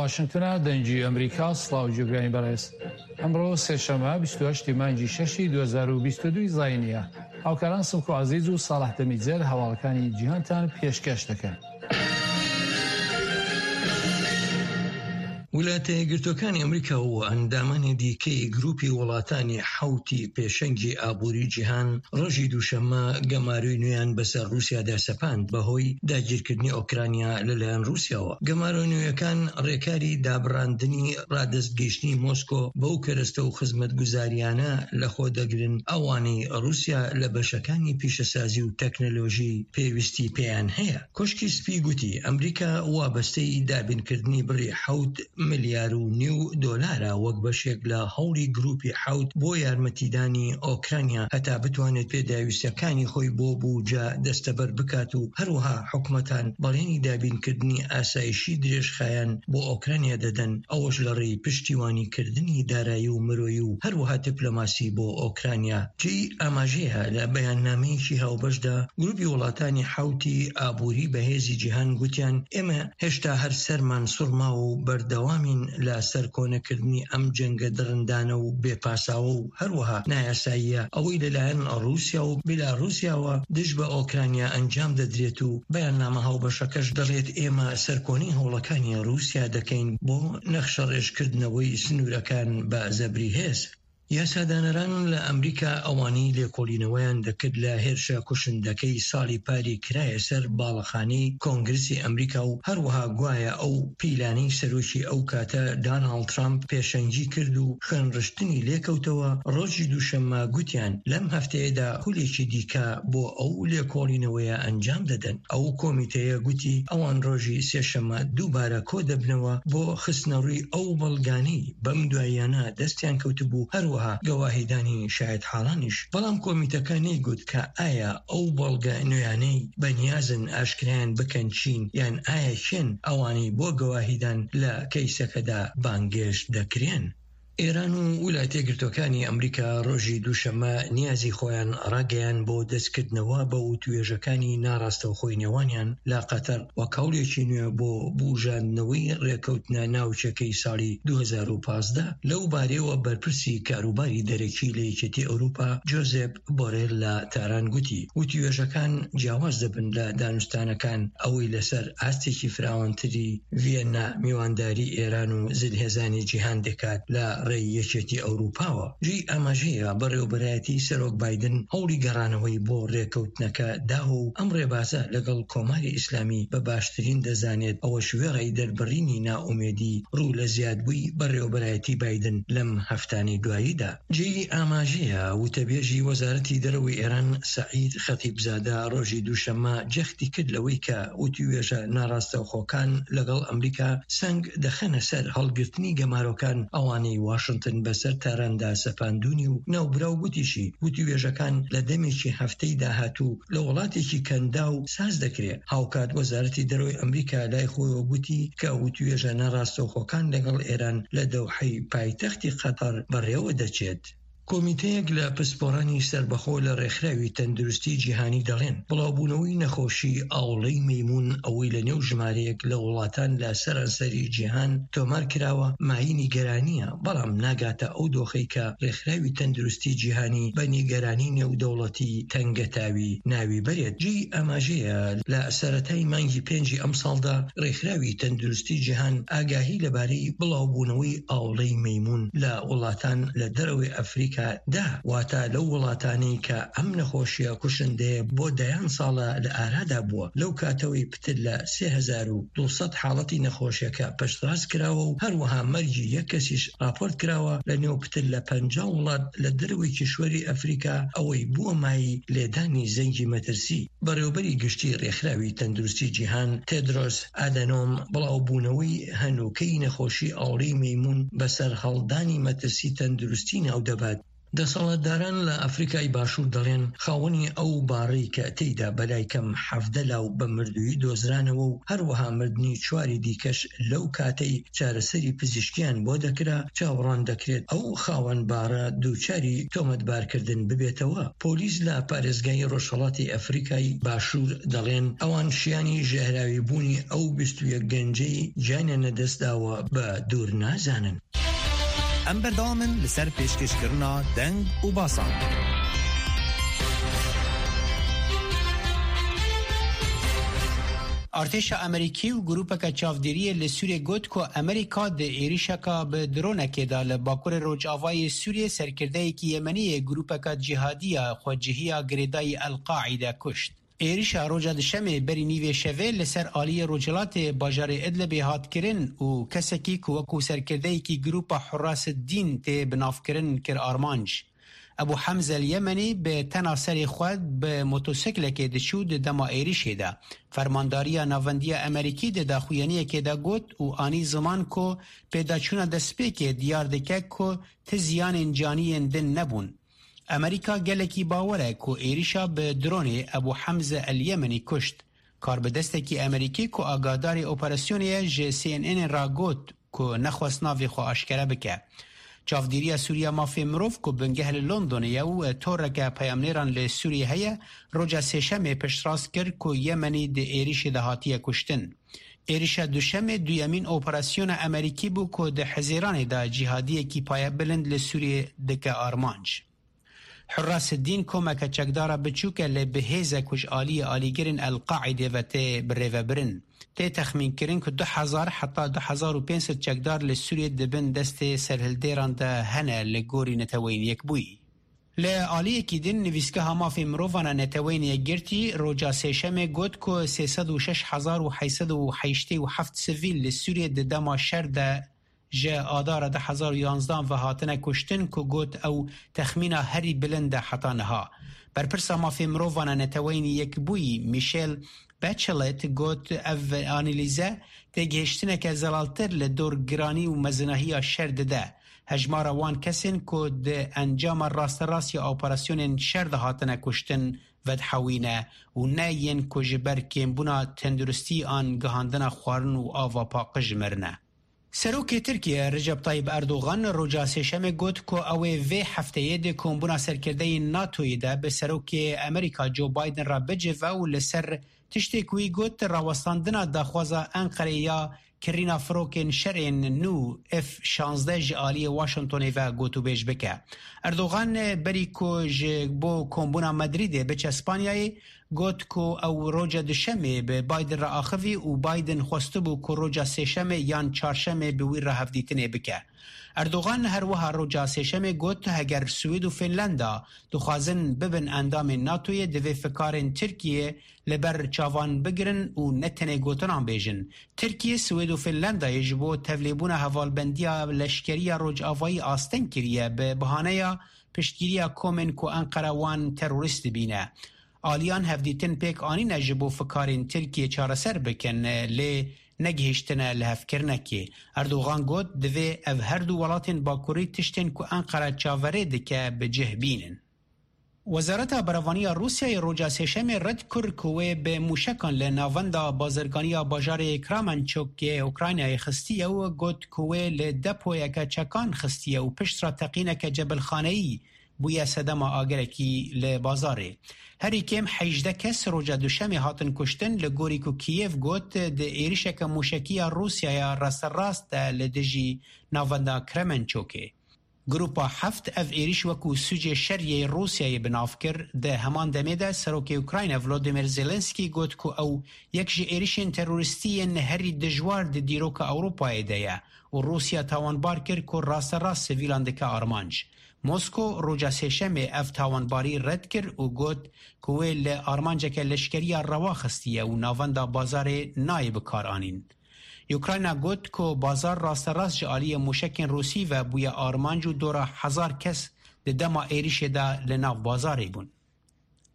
واشنگتنە دەنگی ئەمریکا سڵاو جوگرانی بەڕێز ئەمڕۆ سێشەمە 28 مانگی 6 2022 زاینیە هاوکاران سمکو عەزیز و ساڵح دەمیجەر هەواڵەکانی جیهانتان پێشکەش دەکەن. ویلایەتە یەکگرتووەکانی ئەمریکا و ئەندامانی دیکەی گروپی وڵاتانی حوتی پێشەنگی ئابووری جیهان ڕۆژی دووشەممە گەماروی نوێیان بەسەر رووسیادا سەپاند بەهۆی داگیرکردنی ئۆکرانیا لەلایەن رووسیاوە. گەمارۆ نوێیەکان ڕێکاری دابڕاندنی ڕادەستگەیشتنی مۆسکۆ بەو کەرەستە و خزمەتگوزاریانە لەخۆ دەگرن ئەوانەی رووسیا لە بەشەکانی پیشەسازی و تەکنەلۆژی پێویستی پێیان هەیە. کۆشکی سپی گوتی ئەمریکا وابەستەی دابینکردنی بڕی 7 ملیار و نیو دۆلارە وەک بەشێک لە هەوڵی گروپی حوت بۆ یارمەتیدانی ئۆکرانیا هەتا بتوانێت پێداویستەکانی خۆی بۆ بووجە دەستەبەر بکات و هەروەها حکومەتان بەڵێنی دابینکردنی ئاسایشی درێژخایەن بۆ ئۆکرانیا دەدەن ئەوەش لە ڕێی پشتیوانیکردنی دارایی و مرۆیی و هەروەها دیپلۆماسی بۆ ئۆکرانیا. جێی ئاماژەیە لە بەیاننامەیەکی هاوبەشدا گروپی وڵاتانی حوتی ئابووری بەهێزی جیهان گوتیان ئێمە هێشتا هەر سەرمان سوڕما و بەردەوامین لە سەر کۆنەکردنی ئەم جەنگە دڕندانە و بێپاساوە و هەروەها نایاساییە ئەوەی لەلایەن ڕووسیا و بیلاڕووسیاوە دژ بە ئۆکرانیا ئەنجام دەدرێت و بەیاننامە هاوبەشەکەش دەڵێت ئێمە سەرکۆنی هەوڵەکانی رووسیا دەکەین بۆ نەخشە ڕێژکردنەوەی سنوورەکان بە زەبری هێز. یاسادانەران لە ئەمریکا ئەوانەی لێکۆڵینەوەیان دەکرد لە هێرشە کوشندەکەی ساڵی پاری کرایە سەر باڵەخانەی کۆنگرسی ئەمریکا و هەروەها گوایە ئەو پیلانەی سەرۆکی ئەو کاتە داناڵد ترامپ پێشەنگی کرد و خوێنڕشتنی لێکەوتەوە. ڕۆژی دووشەممە گوتیان لەم هەفتەیەدا خولێکی دیکە بۆ ئەو لێکۆڵینەوەیە ئەنجام دەدەن. ئەو کۆمیتەیە گوتی ئەوان ڕۆژی سێشەممە دووبارە کۆ دەبنەوە بۆ خستنەڕووی ئەو بەڵگانەی بەم دواییانە دەستیان کەوتبوو هەروەها گەواهیدانی شاهد حاڵانیش. بەڵام کۆمیتەکە نەیگوت کە ئایا ئەو بەڵگە نوێیانەی بەنیازن ئاشکرایان بکەن چین یان ئایا چێن ئەوانەی بۆ گەواهیدان لە کەیسەکەدا بانگێشت دەکرێن. ئێران و ویلایەتە یەکگرتووەکانی ئەمریکا ڕۆژی دووشەممە نیازی خۆیان ڕاگەیان بۆ دەستکردنەوە بە وتوێژەکانی ناڕاستەوخۆی نێوانیان لە قەتەر وە کاوڵێکی نوێ بۆ بوژاندنەوەی ڕێکەوتنە ناوچەکەی ساڵی 2015 لەو بارەیەوە بەرپرسی کاروباری دەرەکی لە یەکێتی ئەوروپا جۆزێپ بۆرێل لە تاران گوتی وتوێژەکان جیاواز دەبن لە دانوستانەکان ئەوەی لەسەر ئاستێکی فراوانتری ڤێننا میوانداری ئێران و زلهێزانی جیهان دەکات لە ڕێی یەکێتی ئەوروپاوە. ژی ئاماژەیە بەڕێوەبەرایەتی سەرۆک بایدن هەوڵی گەڕانەوەی بۆ ڕێکەوتنەکە داوە و ئەم ڕێبازە لەگەڵ کۆماری ئیسلامی بە باشترین دەزانێت ئەوە شوێڕی دەربڕینی نائومێدی ڕوو لە زیادبووی بەڕێوەبەرایەتی بایدن لەم هەفتانی دواییدا. جێی ئاماژەیە وتەبێژی وەزارەتی دەرەوەی ئێران سەعید خەتیبزادە ڕۆژی دووشەممە جەختی کرد لەوەی کە وتوێژە ناڕاستەوخۆکان لەگەڵ ئەمریکا سنگ دەخەنە سەر هەڵگرتنی گەمارۆکان ئەوانەی واشنگتن بەسەر تاراندا سەپاندونی و ناوبراو گوتیشی وتوێژەکان لە دەمێکی هەفتەی داهاتوو لە وڵاتێکی کەندا و ساز دەکرێت. هاوکات وەزارەتی دەرەوەی ئەمریکا لای خۆیەوە گوتی کە وتوێژە ناڕاستەوخۆکان لەگەڵ ئێران لە دەوحەی پایتەختی قەتەر بەڕێوە دەچێت. کۆمیتەیەک لە پسپۆڕانی سربەخۆ لە ڕێکخراوی تەندروستی جیهانی دەڵێن بڵاوبوونەوەی نەخۆشی ئاوڵەی مەیمون ئەوەی لە نێو ژمارەیەک لە وڵاتان لە سەرانسەری جیهان تۆمار کراوە ماینی گەرانیە بەڵام ناگاتە ئەو دۆخەی کە ڕێکخراوی تەندروستی جیهانی بە نیگەرانی نێودەوڵەتی تەنگەتاوی ناوی بەرێت. جێی ئاماژەیە لە سەرەتای مانگی 5 ئەم ساڵدا ڕێکخراوی تەندروستی جیهان ئاگاهی لەبارەی بڵاوبوونەوەی ئاوڵەی مەیمون لە وڵاتان لە دەرەوەی ئەفریقا دا واتە لەو وڵاتانی کە ئەم نەخۆشیە کوشندەیە بۆ دەیان ساڵە لە ئارادا بووە. لەو کاتەوەی پتر لە 3200 حاڵەتی نەخۆشیەکە پشتڕاست کراوە و هەروەها مەرجی یەک کەسیش راپۆرت کراوە لە نێو پتر لە 50 وڵات لە دەرەوەی کیشوەری ئەفریقا ئەوەی بووە مای لێدانی زەنگی مەترسی. بەڕێوەبەری گشتی ڕێکخراوی تەندروستی جیهان تێدرۆس ئادەنۆم بڵاوبوونەوەی هەنووکەی نەخۆشی ئاوڵەی مەیمون بەسەر هەڵدانی مەترسی تەندروستی ناو دەبات دەسەڵاتداران لە ئەفریقای باشوور دەڵێن خاوەنی ئەو باڕی کە تێیدا بەلای کەم 17 لاو بە مردویی دۆزرانەوە و هەروەها مردنی 4 دیکەش لەو کاتەی چارەسەری پزیشکیان بۆ دەکرا چاوەڕان دەکرێت ئەو خاوەن باڕە دووچاری تۆمەتبارکردن ببێتەوە. پۆلیس لە پارێزگای ڕۆژهەڵاتی ئەفریقای باشوور دەڵێن ئەوان شیانی ژێهراوی بوونی ئەو 21 گەنجەی گیانیانە دەستداوە بە دوور نازانن. ئەم بەردەوامن لەسەر پێشکەشکردنا دەنگ و باسان. ارتشا امریکی و گروپکا چاودێریە لە سووریە گوت کۆ ئەمریکا دە عێریشەکە بە درۆنەکێدا لە باکوورە ڕۆژئاوای سووریە سەرکردەیەکی یەمەنیە گروپەکە جیهادیە خۆجیهیە گرێدای ئەلقاعیدە کوشت. عێریشا ڕۆژە دشەمێ بەری نیوێ شەوێ لەسەر ئالیە ڕۆژهەڵاتێ باژارێ ئیدلبێ هاتکردن و کەسێکی کە وەکو سەرکردەیەکی گروپە حراس الدین تێ بنافکردن کرد ئارمانج. ابو حمزه اليمني بتنا سري خود بموتوسيكلكي دشود دما عێریشێدا فرمانداریا ناوەندیە ئەمریکی دا خوێنیەکێ دا گوت و ئانی زمان کۆ پێداچوونە دەستپێکێ دیار دەکە کۆ تە زیانên جانیên din nebûn. ئەمریکا gelekî باوەرە کۆ عێریشا bi dronê Ebu Hamze el-Yemeni کوشت. کاربدەستێکی ئەمریکی کۆ ئاگاداری ئۆپەراسیۆنیە ji CNN را گوت کۆ نەخواست navê xwe aşkere bike. چاودێریە سووریا مافê mirov ku bingeh li Londonê û toreke peyamnêran li Sûriyê heye roja sêşemê piştrast kir ku Yemenî di êrişê de hatiye kuştin. Êrişa duşemê duyemîn operasyona Emerîkî bû ku di Hezêranê de cihadiyekî payebilind li Sûriyê dike armanc. Hurrasıddin komeka çekdara biçûke li bihêze kuj aliyê alîgirên El-Qaîdê ve tê birêvebirin. Tê texmînkirin ku 2000 heta 2500 çekdar li Sûriyê dibin destê serhildêran de hene li gorî netewên yekbûyî. Li aliyekî din nivîsgeha mafê mirovan netewên yekgirtî roja sêşemê got ku 36887 sivîl li Sûriyê di dema şer de ji adara 2011 ve hatine kuştin ku got ew texmîna herî bilind e heta niha. Berpirsa mafê mirovan netewên yekbûyî Michel Bachelet got ev anîlîze têgihiştineke zelaltir li dorgiranî û mezinahiya şer dide. Hejmara wan kesên ku di encama rasterasya operasyonên şer de hatine kuştin vedhewîne û ne yên ku ji ber kêmbûna tenduristî an gihandina xwarin û ava paqij mirine. Serokê Tirkiye Recep Tayyip Erdogan roja sêşemê got ku ew ê vê hefteyê di kombûna serkirdeyên NATOyê de bi serokê Amerîka Joe Biden ra bicive û li ser tiştê ku wî got rawestandina daxwaza Enqereyê ya kirîna firokên şerên nû F-16 ji aliyê Washingtonê ve gotûbêj bike. Erdogan berî ku ji bo kombûna Madrîdê biçe Spanyayê got ku ew roja dişemê bi Biden ra axivî û Biden xwestibû ku roja sêşemê yan çarşemê bi wî re hevdîtinê bike. Erdogan her wiha roja sêşemê got heger Swêd û Finlanda dixwazin bibin endamên NATOyê divê fikarên Tirkiyê li ber çavan bigirin û ne tenê gotinan bêjin. Tirkiye Swêd û Finlandayê ji bo tevlêbûna hevalbendiya leşkeriya rojavayî astin kiriye bi bihaneya piştgiriya komên ku Enqere wan terorîst dibîne. Aliyan hevdîtin pêk anîne ji bo fikarên Tirkiye çareser bikin lê negihiştine li hevkirinekê. Erdogan got divê ev her du welatên bakurî tiştên ku Enqere çaverê dike bi cih bînin. Wezareta Berevaniya Rûsyayê roja sêşemê red kir ku wê bi mûşekan li navenda bazirganiya bajarê Kremenchukê Ukraynayê xistiye û got ku wê li depoyeke çekan xistiye û piştra teqîneke cebilxaneyî bûye sedema agerekî li bazarê. Herî kêm 18 kes roja duşemê hatin kuştin li gorî ku Kiev got di êrişeke mûşekiya Rûsyaya rasterast de li dijî navenda Kremenchukê. Grupa heft ev êriş wekû sûcê şeriyê Rûsyayê binav kir di heman demê de serokê Ukrayna Volodymyr Zelenskî got ku ew yek ji êrişên terorîstiyên herî dijwar di dîroka Ewropayê de ye û Rûsya tawanbar kir ku rasterast sivîlan dike armanc. Mosko roja sêşemê ev tawanbarî red kir û got ku wê li armanceke leşkeriya rewa xistiye û navenda bazarê nayê bikar anîn. Ukrayna got ku bazar rasterast ji aliyê mûşekên Rûsî ve bûye armanc û dora 1000 kes di dema êrişê de li nav bazarê bûn.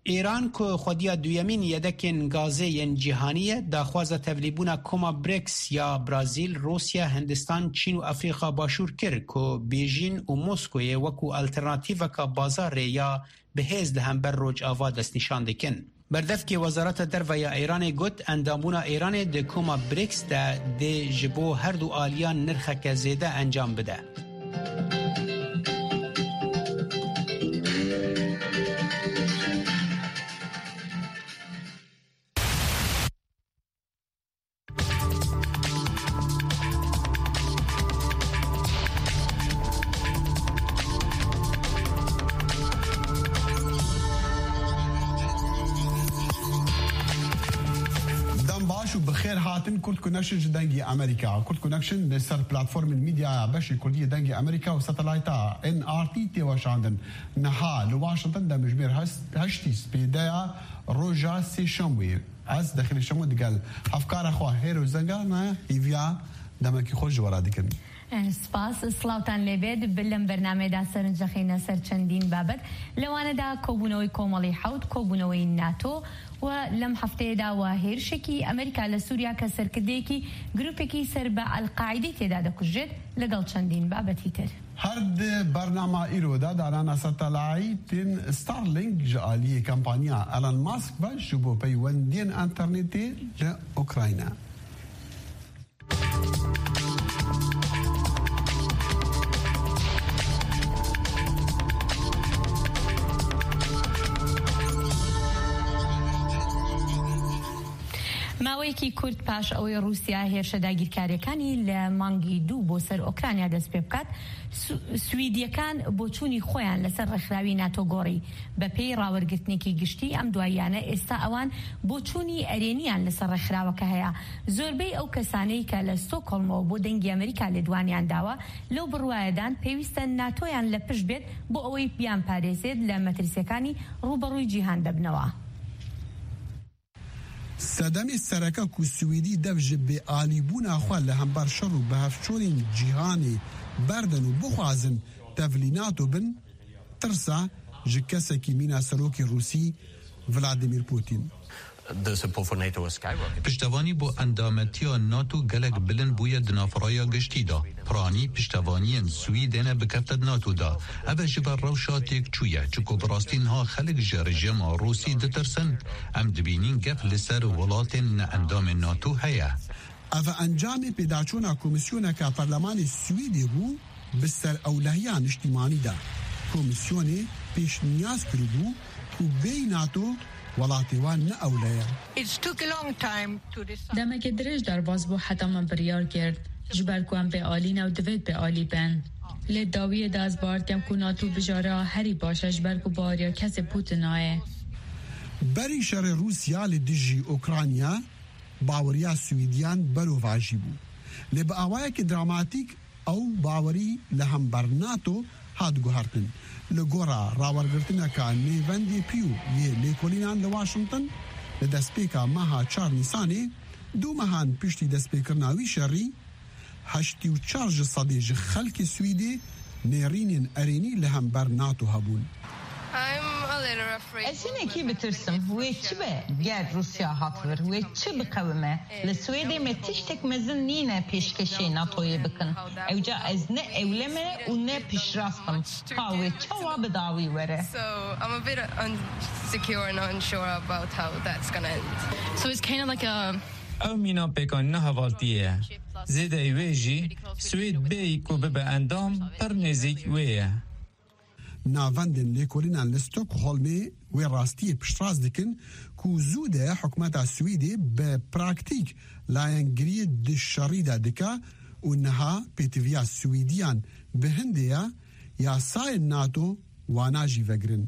ایران که خودیا دویمین یدکین گازین جهانیه داخوازه تبلیبونا کوما بریکس یا برازیل، روسیا، هندستان، چین و افریقا باشور کرد که بیژین و مسکوی وکو الترناتیو که بازار یا بهز لهمبر روج آوا دست نشان دکن. بردف که وزارت درفیا ایران گوت اندامونا ایران ده کوما بریکس ده جبو هر دو آلیان نرخک زیده انجام بده. كورت كونكشن دنجي امريكا كورت كونكشن لسر بلاتفورم الميديا باش كرديه دنجي امريكا وساتلايتا ان ار تي تي واشندن نها لواشنطن ده مجبر هشتي سبيدا روجا سي شاموير از داخل شمو دقال افكار اخوا هيرو زنگانا ايفيا دمكي خوش ورا دكن سپاس سلاوتان لبید بلم برنامه دا سرنجخینه سر چندین بابت لوانه دا کوبونوی کومالی حوت کوبونوی ناتو و لم هفته دا و هیرشکی امریکا لسوریا کسر کده کی گروپی کی سر با القاعده تدا دا کجد لگل چندین بابتی تر هرد برنامه ایرو دا دارانا ستالایتین ستارلینگ جالی کمپانیا الان ماسک و جبو پیوندین انترنتی لأوکراینا ماوەیەکی کورد پاش ئەوەی رووسیا هێرشە داگیرکاریەکانی لە مانگی 2 بۆ سەر ئۆکرانیا دەست پێ بکات سویدیەکان بۆ چوونی خۆیان لەسەر ڕێکخراوی ناتۆ گۆڕی بەپێی ڕاوەرگرتنێکی گشتی ئەم دواییانە ئێستا ئەوان بۆ چوونی ئەرێنیان لەسەر ڕێکخراوەکە هەیە زۆربەی ئەو کەسانەی کە لە ستۆکهۆلمەوە بۆ دەنگی ئەمریکا لێدوانیان داوە لەو بڕوایەدان پێویستە ناتۆیان لە پشت بێت بۆ ئەوەی بیان پارێزێت لە مەترسیەکانی ڕوبەڕووی جیهان دەبنەوە سەدەمی سەرەکە و سویدی دەبژە بێ ئالیبوونا خوا لە هەمبەر شەڕ و بەهەفچۆنین جیهانی بەردەن و بخوازن تەڤلی ناتۆ بن ترسا ji kesekî mîna serokê Rûsî Vladimir Putin. پشتوانی بو اندامتیا ناتو گلک بلن بوی دنافرایا گشتی دا پرانی پشتوانین سویدن بکفتد ناتو دا اوه جبر روشا تیک چویه چکو براستین ها خلق جرجم روسی دترسن ام دبینین گف لسر ولاتن اندام ناتو هیا اوه انجام پیداچونا کمیسیون که پرلمان سویدی بو بسر اولهیان اجتماعی دا کمیسیون پیش نیاز کرو بو که بی ناتو وڵاتیوان نەئەولەیە. دەمەکە درێژ دەرباز بۆ حەتەمە بڕیار کرد ji ber ku em bealîne û divêt bealî ben. Lê dawiyê de ez bartem ku NATO bijara herî baş e ji ber ku bariya kesê Putin aye. Berî şerê Rûsya li dijî Ukrayna baweriya Swîdiyan berovajî bû. Lê bi awayekî dramatîk ew bawerî li hember NATO hat guhertin. Li gora rawergirtineka nêvendê pî û yê lêkolînan li Washington li destpêka meha 4 Nîsanê du mehan piştî destpêkirina wî şerî 84 ji sedê ji xelkê Swîdê nêrînên erênî li hember NATO hebûn. Ez hinekî bitirsim wê çi be ger Rusya hat vir wê çi biqewime li Swêdê me tiştek mezin nîne pêşkêşê NATOyê bikin ewca ez ne ewleme û ne pişrastim ha wê çawa bi dawî were. So I'm a bit insecure and unsure about how that's gonna end. So it's kind of like a ew mîna pêkan nehevaltî ye zêde wê jî Swêd bêyî ku bibe endam pir nêzik wê ye. Navendên lêkolînan li Stockholmê wê rastiyê piştras dikin ku zû de hikûmeta Swêdê bi praktîk layengiriyê di şerî de dike û niha pêtiviya Swîdiyan bi hindê ya yasayên NATO wana jî vegirin.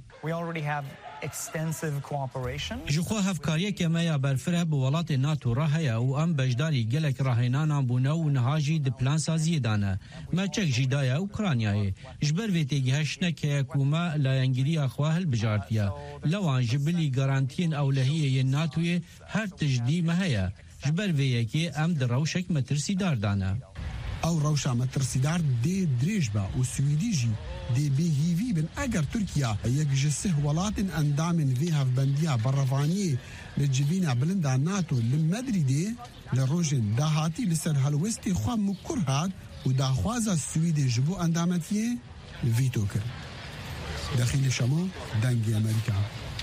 ji xwe hevkariyekê me ya berfir e bi welatê NATO re heye û em beşdarî gelek rahênanan bûne û niha jî di plansaziyê de ne me çek jî daye Ukraynayê ji ber vê têgihiştinekê ku me layengiriya xwe hilbijartiye lewan ji bilî garantiyên ewlehiyê yên NATOyê her tiştî me heye ji ber vê yekê em di rewşek metirsîdar dane. ئەو ڕەوشە مەترسیدار دێ درێژ بە و سویدیژی دێ بێهیوی بن ئەگەر تورکیا یەک ji sih welatên endamên vê hevbendiya berrevaniyê li civîna bilinda NATO li Madrîdê li rojên dahatî li ser helwestê xwe mikur hat û daxwaza Swîdê ji bo endametiyê vîto kir. Dexîlê Şamo, dengê Amerîka.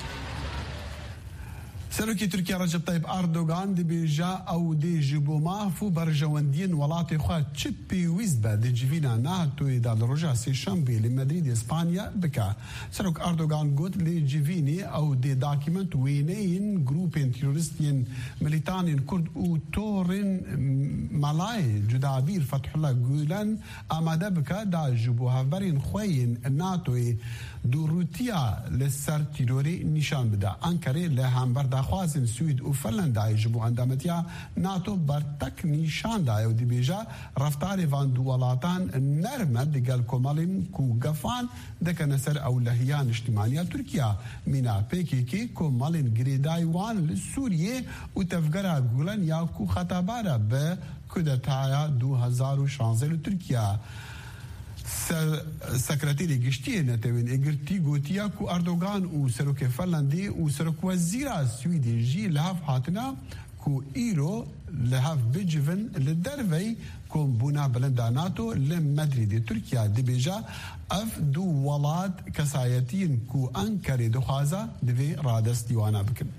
Serokê Tirkiye Recep Tayyip Erdogan dibêje ew dê ji bo mav û berjewendiyên welatê xwe çi pêwîst be di civîna NATOyê de li roja sêşembê li Madrîdê Spanya bike. Serok Erdogan got lê civînê ew dê dokûment wêneyên grûpên terorîstiyên milîtanên Kurd û torên Melayê cudabîr Fethullah Gülen amade bike da ji bo hevberên xwe yên NATOyê dûrûtiya li ser terorê nîşan bide. Ankarê li hember daxwazên Swîd û Finlandayê ji bo endametiya NATO bertek nîşan daye û dibêje reftarê van du welatan nerme digel komelên ku gefan dikene ser ewlehiya niştimaniya Tirkiya. Mîna PKK komelên girêdayî wan li Sûriyê û tevgera Gülen ya ku xetebare bi kudetaya 2016 li Tirkiya. Sekreterê Giştiyê Netewên Êgirtî gotiya ku Erdogan û Serokê Finlandê û Serokwezîra Swîdê jî li hev hatine ku îro li hev bicivin li dervey kombûna bilinda NATO li Madrîdê. Tirkiya dibêje ev du welat kesayetiyên ku Enkerê dixwaze divê radestî wana bikin.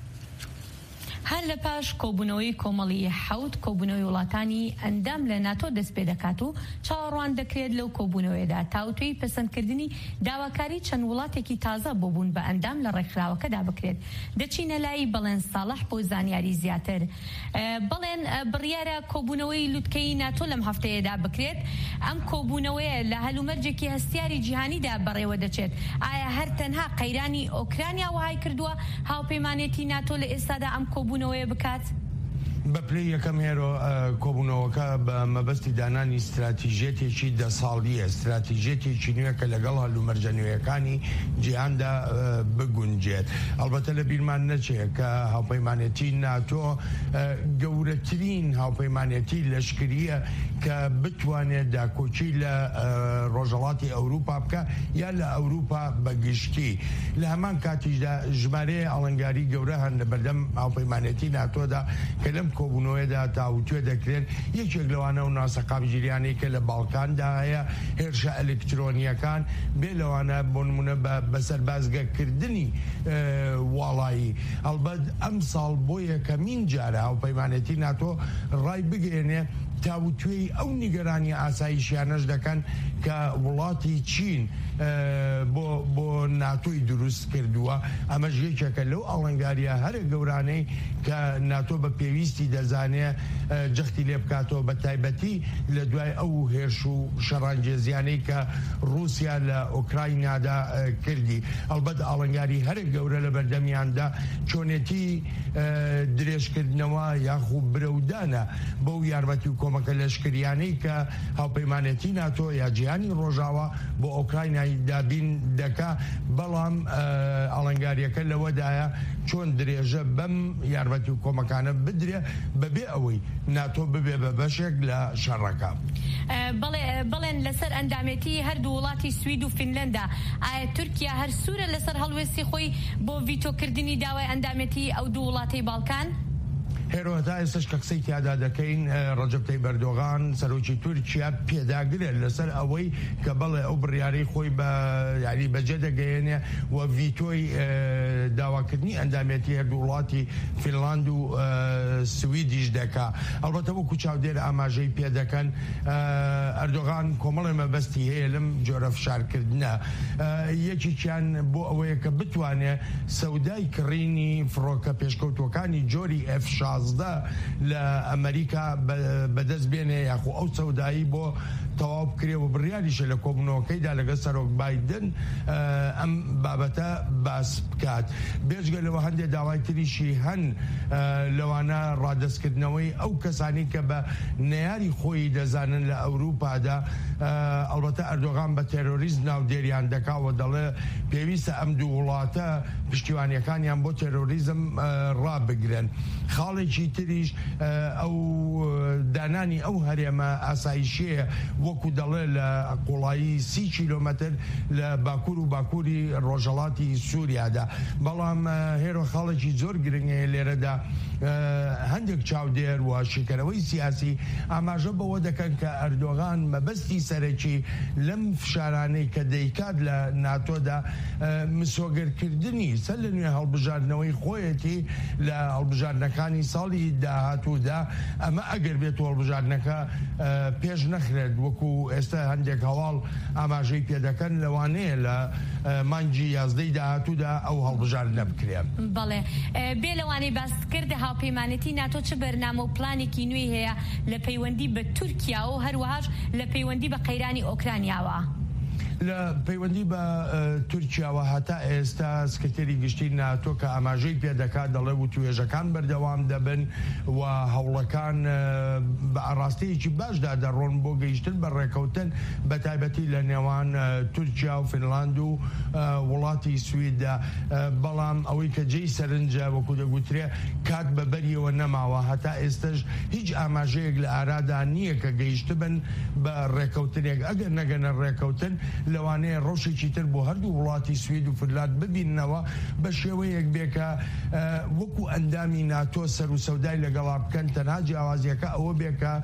هەر لە پاش کۆبوونەوەی کۆمەڵی حەوت کۆبوونەوەی وڵاتانی ئەندام لە ناتۆ دەست پێ دەکات و چاوەڕوان دەکرێت لەو کۆبوونەوەیدا تاوتوی پەسەندکردنی داواکاری چەند وڵاتێکی تازە بۆ بوون بە ئەندام لە ڕێکخراوەکەدا بکرێت. دەچینە لای بەڵێن ساڵح بۆ زانیاری زیاتر. بەڵێن بڕیارە کۆبوونەوەی لووتکەی ناتۆ لەم هەفتەیەدا بکرێت. ئەم کۆبوونەوەیە لە هەلومەرجێکی هەستیاری جیهانیدا بەڕێوە دەچێت. ئایا هەر تەنها قەیرانی ئۆکرانیا وهای کردووە هاوپەیمانێتی ناتۆ لە ئێستادا ئەم کۆبوونەوەیە بکات؟ بەپلەی یەکەم هێرۆ کۆبوونەوەکە بە مەبەستی دانانی استراتیژێتێکی دە ساڵیە استراتیژێتێکی نوێ کە لەگەڵ هەلومەرجە نوێیەکانی جیهاندا بگونجێت. ئەلبەتە لە بیرمان نەچێت کە هاوپەیمانێتی ناتۆ گەورەترین هاوپەیمانێتی لەشکریە کە بتوانێت داکۆچی لە ڕۆژهەڵاتی ئەوروپا بکە یا لە ئەوروپا بەگشتی. لە هەمان کاتیشدا ژمارەیە ئەڵنگاری گەورە هەن لە بەردەم هاوپەیمانێتی ناتۆدا کە لەم کۆبوونەوەیدا تاوتوێ دەکرێن. یەکێک لەوانە و ناسەقابژیریانەی کە لە باڵکاندا هەیە هێرشە ئەلکترۆنیەکان بێ لەوانە بۆ نمونە بەسەر بازگەکردنی واڵایی. ئەلبەت ئەم ساڵ بۆ یەکەمین جارە هاوپەیمانێتی ناتۆ ڕای بگەێنێ تاوتوێی ئەو نیگەرانی ئاسایشیانەش دەکەن کە وڵاتی چین بۆ ناتۆی دروست کردووە. ئەمەش یەکێکە لەو ئەڵنگاریە هەرە گەورانەی کە ناتۆ بە پێویستی دەزانێ جەختی لێ بکاتەوە بە تایبەتی لە دوای ئەو هێرش و شەڕانگێزیانەی کە رووسیا لە ئۆکراینادا کردی. ئەلبەت ئەڵنگاری هەرە گەورە لە بەردەمیاندا چۆنێتی درێژکردنەوە یاخوو برەودانە بەو یارمەتی و کۆمەکە لەشکریانەی کە هاوپەیمانێتی ناتۆ یا جیهانی ڕۆژاوە بۆ ئۆکراینای دابین دەکا. بەڵام ئەڵنگاریەکە لەوەدایە چۆن درێژە بەم یارمەتی و کۆمەکانە بدرێ بەبێ ئەوەی ناتۆ ببێ بە بەشێک لە شەڕەکە. بەڵێن لەسەر ئەندامێتی هەردوو وڵاتی سوید و فینلەندا ئایا تورکیا هەر سوورە لەسەر هەڵوێستی خۆی بۆ ڤیتۆکردنی داوای ئەندامێتی ئەو دوو وڵاتی باڵکان؟ هێرۆتا ئێستش کە قسەی تیادا دەکەین ڕەجەب تەیب ئەردۆغان سەرۆکی تورکیا پێداگرێت لەسەر ئەوەی کە بەڵێ ئەو بڕیارەی خۆی یعنی بەجێ دەگەیەنێ و ڤیتۆی داواکردنی ئەندامێتی هەردوو وڵاتی فینلاند و سویدیش دەکا. ئەلبەتە وەکو چاودێر ئاماژەی پێ دەکەن ئەردۆغان کۆمەڵی مەبەستی هەیە لەم جۆرە فشارکردنە. یەکێکیان بۆ ئەوەیە کە بتوانێت سەودای کڕینی فڕۆکە پێشکەوتوەکانی جۆری F-16 لە ئەمریکا بەدەست بێنێ یاخو ئەو سەودایی بۆ تەواو بکرێ و بڕیاریشە لە کۆبوونەوەکەیدا لەگەڵ سەرۆک بایدن ئەم بابەتە باس بکات. بێژگە لەوە هەندێک داوای تریشی هەن لەوانە ڕادەستکردنەوەی ئەو کەسانی کە بە نەیاری خۆی دەزانن لە ئەوروپادا. ئەلبەتە ئەردۆغان بە تێرۆریزم ناودێریان دەکاوە دەڵێ پێویستە ئەم دوو وڵاتە پشتیوانیەکانیان بۆ تێرۆریزم ڕابگرن. خاڵێکی هەڵەیەکی تریش ئەو دانانی ئەو هەرێمە ئاسایشەیە وەکو دەڵێ لە قوڵایی 30 کیلۆمەتر لە باکوور و باکووری ڕۆژهەڵاتی سووریادا. بەڵام هێرە خاڵێکی زۆر گرنگەیە لێرەدا هەندێک چاودێر و شکەرەوەی سیاسی ئاماژە بەوە دەکەن کە ئەردۆغان مەبەستی سەرەکی لەم فشارانەی کە دەیکات لە ناتۆدا مسۆگەرکردنی سەر لە نوێ هەڵبژاردنەوەی خۆیەتی لە هەڵبژاردنەکانی ساڵی داهاتوودا. ئەمە ئەگەر بێت هەڵبژاردنەکە پێش نەخرێت وەکو ئێستا هەندێک هەواڵ ئاماژەی پێدەکەن لەوانەیە لە مانگی 11 داهاتوودا ئەو هەڵبژاردنە بکرێن. بەڵێ بێ لەوانەی باسکردی هاوپەیمانەتی ناتۆ چ بەرنامە و پلانێکی نوێی هەیە لە پەیوەندی بە تورکیا و هەروەهاش لە پەیوەندی بە قەیرانی ئۆکرانیاوە؟ لە پەیوەندی بە تورکیاوە هەتا ئێستا سکرتێری گشتی ناتۆ کە ئاماژەی پێدەکات دەڵێ و توێژەکان بەردەوام دەبن و هەوڵەکان بە ئاڕاستەیەکی باشدا دەڕۆن بۆ گەیشتن بە ڕێکەوتن بە تایبەتی لە نێوان تورکیا و فینلاند و وڵاتی سویددا. بەڵام ئەوەی کە جێی سەرنجە وەکو دەگوترێ کات بەبەریەوە نەماوە هەتا ئێستش هیچ ئاماژەیەک لە ئارادا نییە کە گەیشت بن بە ڕێکەوتنێک. ئەگەر نەگەنە ڕێکەوتن لەوانەیە ڕۆژێکی تر بۆ هەردوو وڵاتی سوید و فنلاند ببیننەوە بە شێوەیەک بێکە وەکو ئەندامی ناتۆ سەر و سەودای لەگەڵا بکەن. تەنها جیاوازیەکە ئەوە بێکە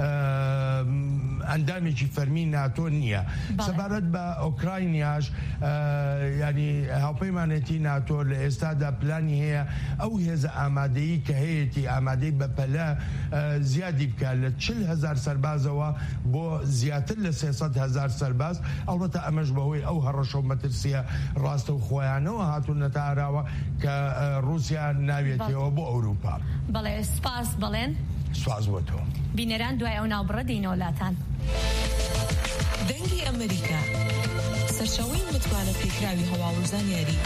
ئەندامێکی فەرمی ناتۆ نییە. سەبارەت بە ئۆکراینیاش ینی هاوپەیمانەتی ناتۆ لە ئێستادا پلانی هەیە ئەو هێزە ئامادەیی کە هەیەی ئامادەی بەپەلە زیادی بکات لە 40,000 سەربازەوە بۆ زیاتر لە 300,000 سەرباز. ئەڵبەتە ئەمەش بەهۆی ئەو هەڕەشە و مەترسیە ڕاستە و خۆیانەوە هاتوونەتە ئاراوە کە رووسیا ناوێتەوە بۆ ئەوروپا. بەڵێ سپاس بڵێن. سواز بۆ تۆ. بینەران دوای ئەو ناوبڕە دێنە وڵاتان. دەنگی ئەمریکا سەرچاوەی متمانە پێکراوی هەواڵ و زانیاری.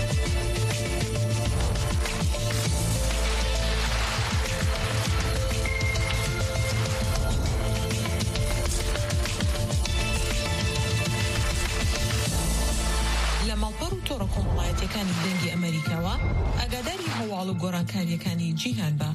تۆڕە کۆمەڵایەتیەکانی دەنگی ئەمریکاوە ئاگاداری هەواڵ و گۆڕانکاریەکانی جیهان بە.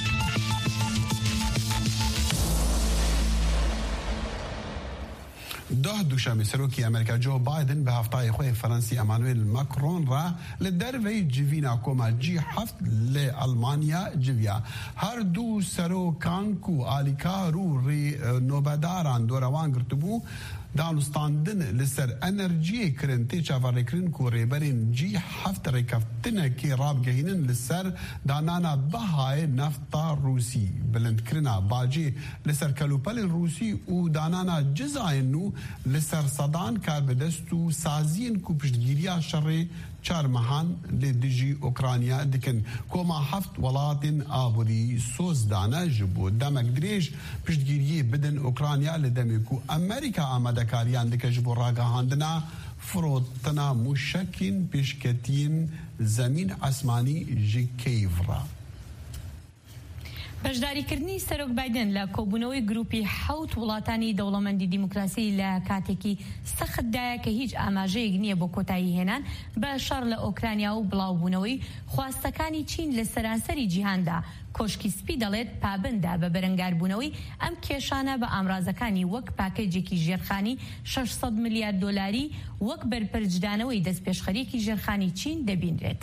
دوشەمە سەرۆکی ئەمریکا جۆ بایدن بە هەفتای خۆی فەرەنسی ئەمانوێل ماکرۆن ڕ لە دەرەوەی جڤینا کۆمەلجی هەفت لە ئەڵمانیا جڤیا هەردوو سەرۆکان و ئالیکار و نۆبەداران دۆرەوان گرتبوو دانوستاندن لەسەر ئەنەرجیە کرن تێ چاوەڕێکردن و ڕێبەرین جی هەفت ڕێکەوتنێکی ڕابگەهێنن لەسەر دانانا بەهای نەفتا رووسی بلندکردنا باجێ لەسەر کەلوپەلی رووسی و دانانا جزاین و لەسەر سەدان کاربەدەست و سازیین و پشتگیریە شەڕێ چارمەهان لێ دژی ئۆکرانیا دکن کۆما هەفت وڵاتین ئابووری سۆزدانە ji بۆ دەمەک درێژ پشتگیریە بدن ئۆکرانیا لە دەمێک و ئەمریکا ئامادەکاریان دکە ji بۆ ڕاگەهاندنا فرۆتنا موشەکین پێشکەتین زەمین ئەسمانی ji کەیڤڕا. بەشداریکردنی سەرۆک بایدن لە کۆبوونەوەی گروپی حەوت وڵاتانی دەوڵەمەندی دیموکراسی لە کاتێکی سەختدایە کە هیچ ئاماژەیەک نییە بۆ کۆتایی هێنان بە شەڕ لە ئۆکرانیا و بڵاوبوونەوەی خواستەکانی چین لە سەرانسەری جیهاندا. کۆشکی سپی دەڵێت پابندا بە بەرەنگاربوونەوەی ئەم کێشانە بە ئامرازەکانی وەک پاکێجێکی ژێرخانی 600 ملیارد دۆلاری وەک بەرپەرجدانەوەی دەستپێشخەریەکی ژێرخانی چین دەبینرێت.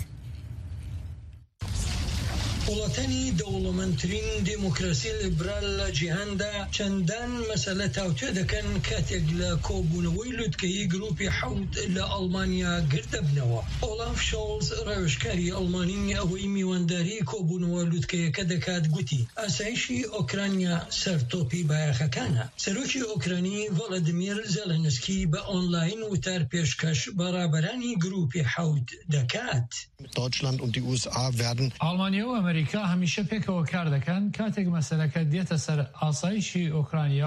وڵاتانی دەوڵەمەندترین دیموکراسی لیبرال لە جیهاندا چەندان مەسەلە تاوتوێ دەکەن کاتێک لە کۆبوونەوەی لوتکەی گروپی حەوت لە ئەڵمانیا گردەبنەوە. ئۆلاف شۆڵز ڕێوشکاری ئەڵمانی ئەوەی میوانداری کۆبوونەوە لوتکەیەکە دەکات گوتی ئاسایشی ئۆکرانیا سەرتۆپی بایەخەکانە. سەرۆکی ئۆکرانی ڤڵەدیمیر زێلەنسکی بە ئۆنلاین وتار پێشکەش بەڕابەرانی گروپی حەوت دەکات. Deutschland und die USA werden ئەڵمانیا و ئەمریکا هەمیشە پێکەوە کار دەکەن کاتێک مەسەلەکە دێتە سەر ئاسایشی ئۆکرانیا و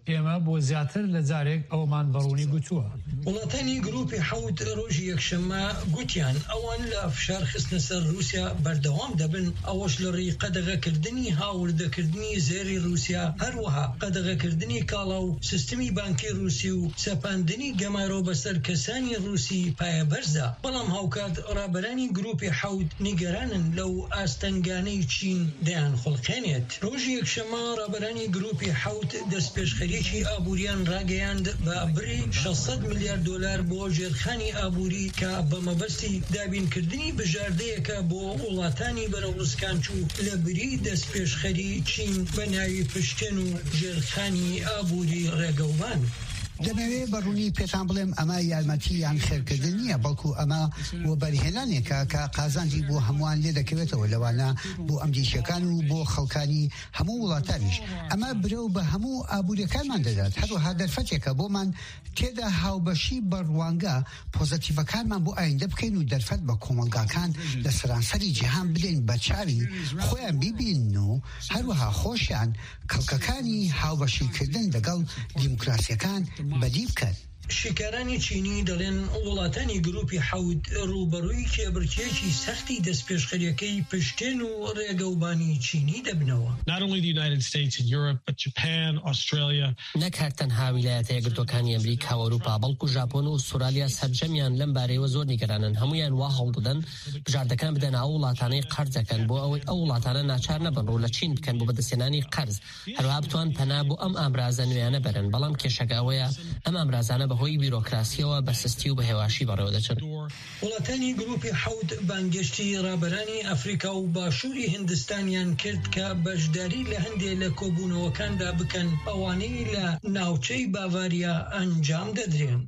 ئێمە بۆ زیاتر لە جارێک ئەومان بەڕوونی گوتووە. وڵاتانی گروپی حەوت ڕۆژی یەکشەممە گوتیان ئەوان لە فشار خستنە سەر رووسیا بەردەوام دەبن، ئەوەش لە ڕێی قەدەغەکردنی هاوردەکردنی زێری رووسیا، هەروەها قەدەغەکردنی کاڵا و سیستمی بانکی رووسی و سەپاندنی گەمارۆ بەسەر کەسانی رووسی پایەبەرزە. بەڵام هاوکات ڕابەرانی گروپی حەوت نیگەرانن لەو ئاستەنگانەی چین دەیان خوڵقێنێت. ڕۆژی یەکشەممە ڕابەرانی گروپی حەوت دەستپێشخەریکی ئابووریان ڕاگەیاند بە بڕی 600 میلیارد دلار بۆ ژێرخانی ئابووری کە بە مەبەستی دابینکردنی بژاردەیەکە بۆ وڵاتانی بەرەوسکانچوو لە بری دەستپێشخەری چین بە ناوی پشتێن و ژێرخانی ئابووری ڕێگەوبان. دەمەوێ بەڕوونی پێتان بڵێم ئەمە یارمەتییان خێرکردن نییە، بەڵکو ئەمە بۆ بەرهێنانێکە کە قازانجی بۆ هەمووان لێ دەکەوێتەوە لەوانە بۆ ئەمریکیەکان و بۆ خەڵکانی هەموو وڵاتانیش. ئەمە برە و بە هەموو ئابوووریەکانمان دەدات، هەروەها دەرفەتێکە بۆمان تێدا هاوبەشی بەڕوانگە پۆزەتیڤەکانمان بۆ ئایندە بکەین و دەرفەت بە کۆمەلگاکان لە سەرانسەری جیهان بدەین بە چاوی خۆیان بیبین و هەروەها خۆشیان کەڵکەکانی هاوبەشیکردن لەگەڵ دیموکراسیەکان بەدی بکەن. شیکارانی چینی دەڵێن وڵاتانی گروپی حەوت ڕوبەڕووی کێبرکێکی سەختی دەستپێشخەریەکەی پشتێن و ڕێگەوبانی چینی دەبنەوە. نەک هەر تەنها ویلایەتە یەکگرتووەکانی ئەمریکا و ئەوروپا، بەڵکو ژاپۆن و ئوسترالیا سەرجەمیان لەم بارەیەوە زۆر نیگەرانن. هەمویان وا هەوڵدەدەن بژاردەکان بدەن ئەو وڵاتانەی قەرز دەکەن بۆ ئەوەی ئەو وڵاتانە ناچار نەبن ڕوو لە چین بکەن بۆ بەدەستێنانی قەرز، هەروەها بتوان پەنا بۆ ئەم ئامرازە نوێیانە بەرن. بەڵام کێشەکە ئەوەیە ئەم ئامرازانە هۆی بیرۆکراسیەوە بەرسستی و بە هێواشی بەڕێوە دەچن. وڵاتانی گروپی حەوت بانگشتی ڕابەرانی ئەفریقا و باشووری هندستانیان کرد کە بەشداری لە هەندێک لە کۆبوونەوەکاندا بکەن ئەوانەی لە ناوچەی باڤاریا ئەنجام دەدرێن.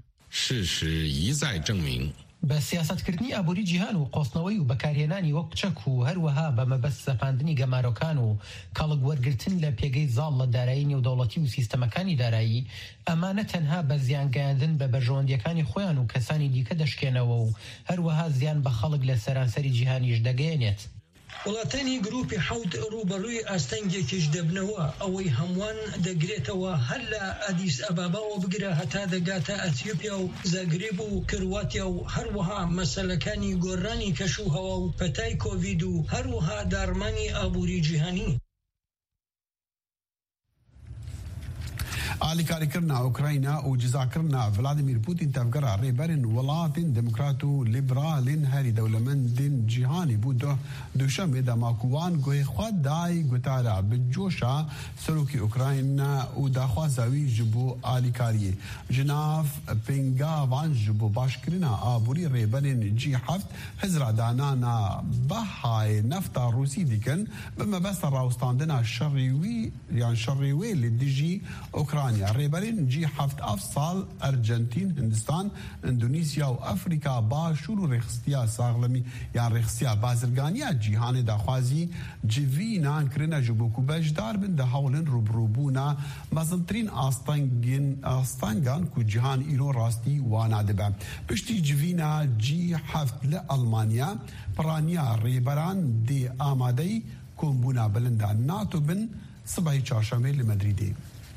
بە سیاستکردنی ئابووری جیهان و قۆسنەوەی و بەکارهێنانی وەک چەک و هەروەها بە مەبەست سەپاندنی گەمارۆکان و کاڵک وەرگرتن لە پێگەی زاڵ لە دارایی نێودەوڵەتی و سیستەمەکانی دارایی، ئەمانە تەنها بە زیانگەیاندن بە بەرژەوەندیەکانی خۆیان و کەسانی دیکە دەشکێنەوە و هەروەها زیان بە خەڵک لە سەرانسەری جیهانیش دەگەیەنێت. وڵاتانی گروپی حەوت ڕوبەڕووی ئاستەنگێکیش دەبنەوە، ئەوەی هەمووان دەگرێتەوە هەر لە ئەدیس ئەباباوە بگرە هەتا دەگاتە ئەتیۆپیا و زاگرێب و کرواتیا و هەروەها مەسەلەکانی گۆڕانی کەشوهەوا و پەتای کۆڤید و هەروەها دارمانی ئابووری جیهانی. ئالیکاریکردنا ئوکراینا و جزاکردنا ڤلادیمیر پوتین تەفگەرە ڕێبەرن وڵاتین دموکرات و لیبرالین هەری دەوڵەمەندین جیهانی بوو دووشەمێدا ماکووان گوێخوا دای گوتارە بجۆشە سەرۆکی ئوکراینا و داخوازاوی ji bo ئالیکاریە ژناف پێنگاوان ji bo باشکردنا ئابووری ڕێبەرên G7 هزرا دانانا بەهای نەفتا رووسی دیکەن بە مەبەستە ڕاوستاندنا شەڕێوێ لە دژی ئوکراینیا. ڕێبەرین G7 ئەف ساڵ ئەرجەنتین، هندستان، ئەندونیسیا و ئەفریقا باشوور و ڕێخستیا ساغڵەمی یان ڕێخستیا بازرگانیە جیهانê daxwazî civînan kirine ji bo ku bejdar bin di hewlin rûbirûbûna mezintirîn astangan ku cîhan îro rastî wana dibe. Piştî civîna G7 li Almanya piraniya rêberan dê amadeyî kombûna bilinda NATO bin sibahî çarşemê li Madrîdê.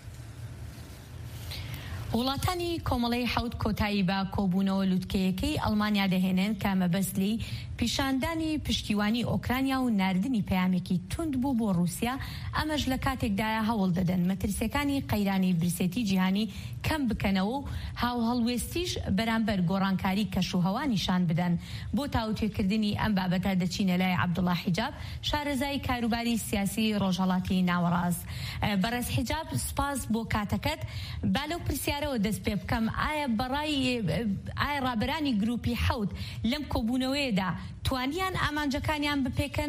وڵاتانی کۆمەڵەی حەوت کۆتایی بە کۆبوونەوە لووتکەیەکەی ئەڵمانیا دەهێنن کە مەبەستی پیشاندانی پشتیوانی ئۆکرانیا و ناردنی پەیامێکی تند بوو بۆ رووسیا، ئەمەش لە کاتێکدایە هەوڵ دەدەن مەترسیەکانی قەیرانی برسێتی جیهانی کەم بکەنەوە و هاو هەڵوێستیش بەرامبەر گۆڕانکاری کەشوهەوا نیشان بدەن. بۆ تاوتێکردنی ئەم بابەتە دەچینە لای عەبدوڵڵا حیجاب، شارەزای کاروباری سیاسی ڕۆژهەڵاتی ناوەڕاست. بەڕێز حیجاب، سپاس بۆ کاتەکەت. با لەو پرسیارەوە دەست پێ بکەم، ئایا ڕابەرانی گروپی حەوت لەم کۆبوونەوەیەدا توانیان ئامانجەکانیان بپێکن؟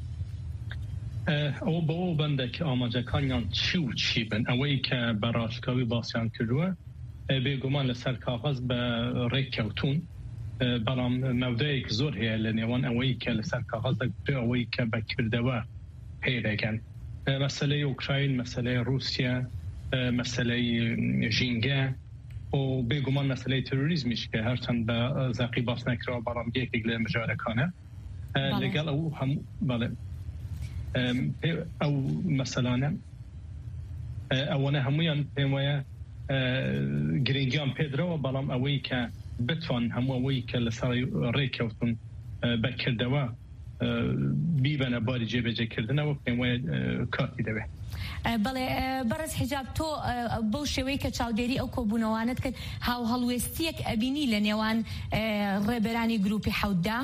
ئەوە بەوە بەندێک ئامانجەکانیان چی و چی بن، ئەوەی کە بە ڕاشکاوی باسییان کردووە بێگومان لەسەر کاغەز بە ڕێککەوتون، بەڵام مەودەیەک زۆر هەیە لە نێوان ئەوەی کە لەسەر کاغەز دەکرێت ئەوەی کە بەکردەوە پێ دەگەن. مەسەلەی ئوکراین، مەسەلەی رووسیا، مەسەلەی ژینگە و بێگومان مەسەلەی تروریزمیش کە هەرچەند بە زەقی باس نەکراوە بەڵام یەکێک لە مژارەکانە لەگەڵ ئەو هەموو ئەو مەسەلانە ئەوەنە هەمویان پێم وایە گرنگیان پێدرەوە بەڵام ئەوەی کە بتوان هەموو ئەوەی کە لەسەر ڕێککەوتن بەکردەوە بیبەنە باری جێبەجێکردنەوە پێم وایە کاتی دەوێت. بەڵێ بەڕێز حیجاب تۆ بەو شێوەی کە چاودێری ئەو کۆبوونەوانت کرد هاو هەڵوێستیەک ئەبینی لە نێوان ڕێبەرانی گروپی حەوتدا؟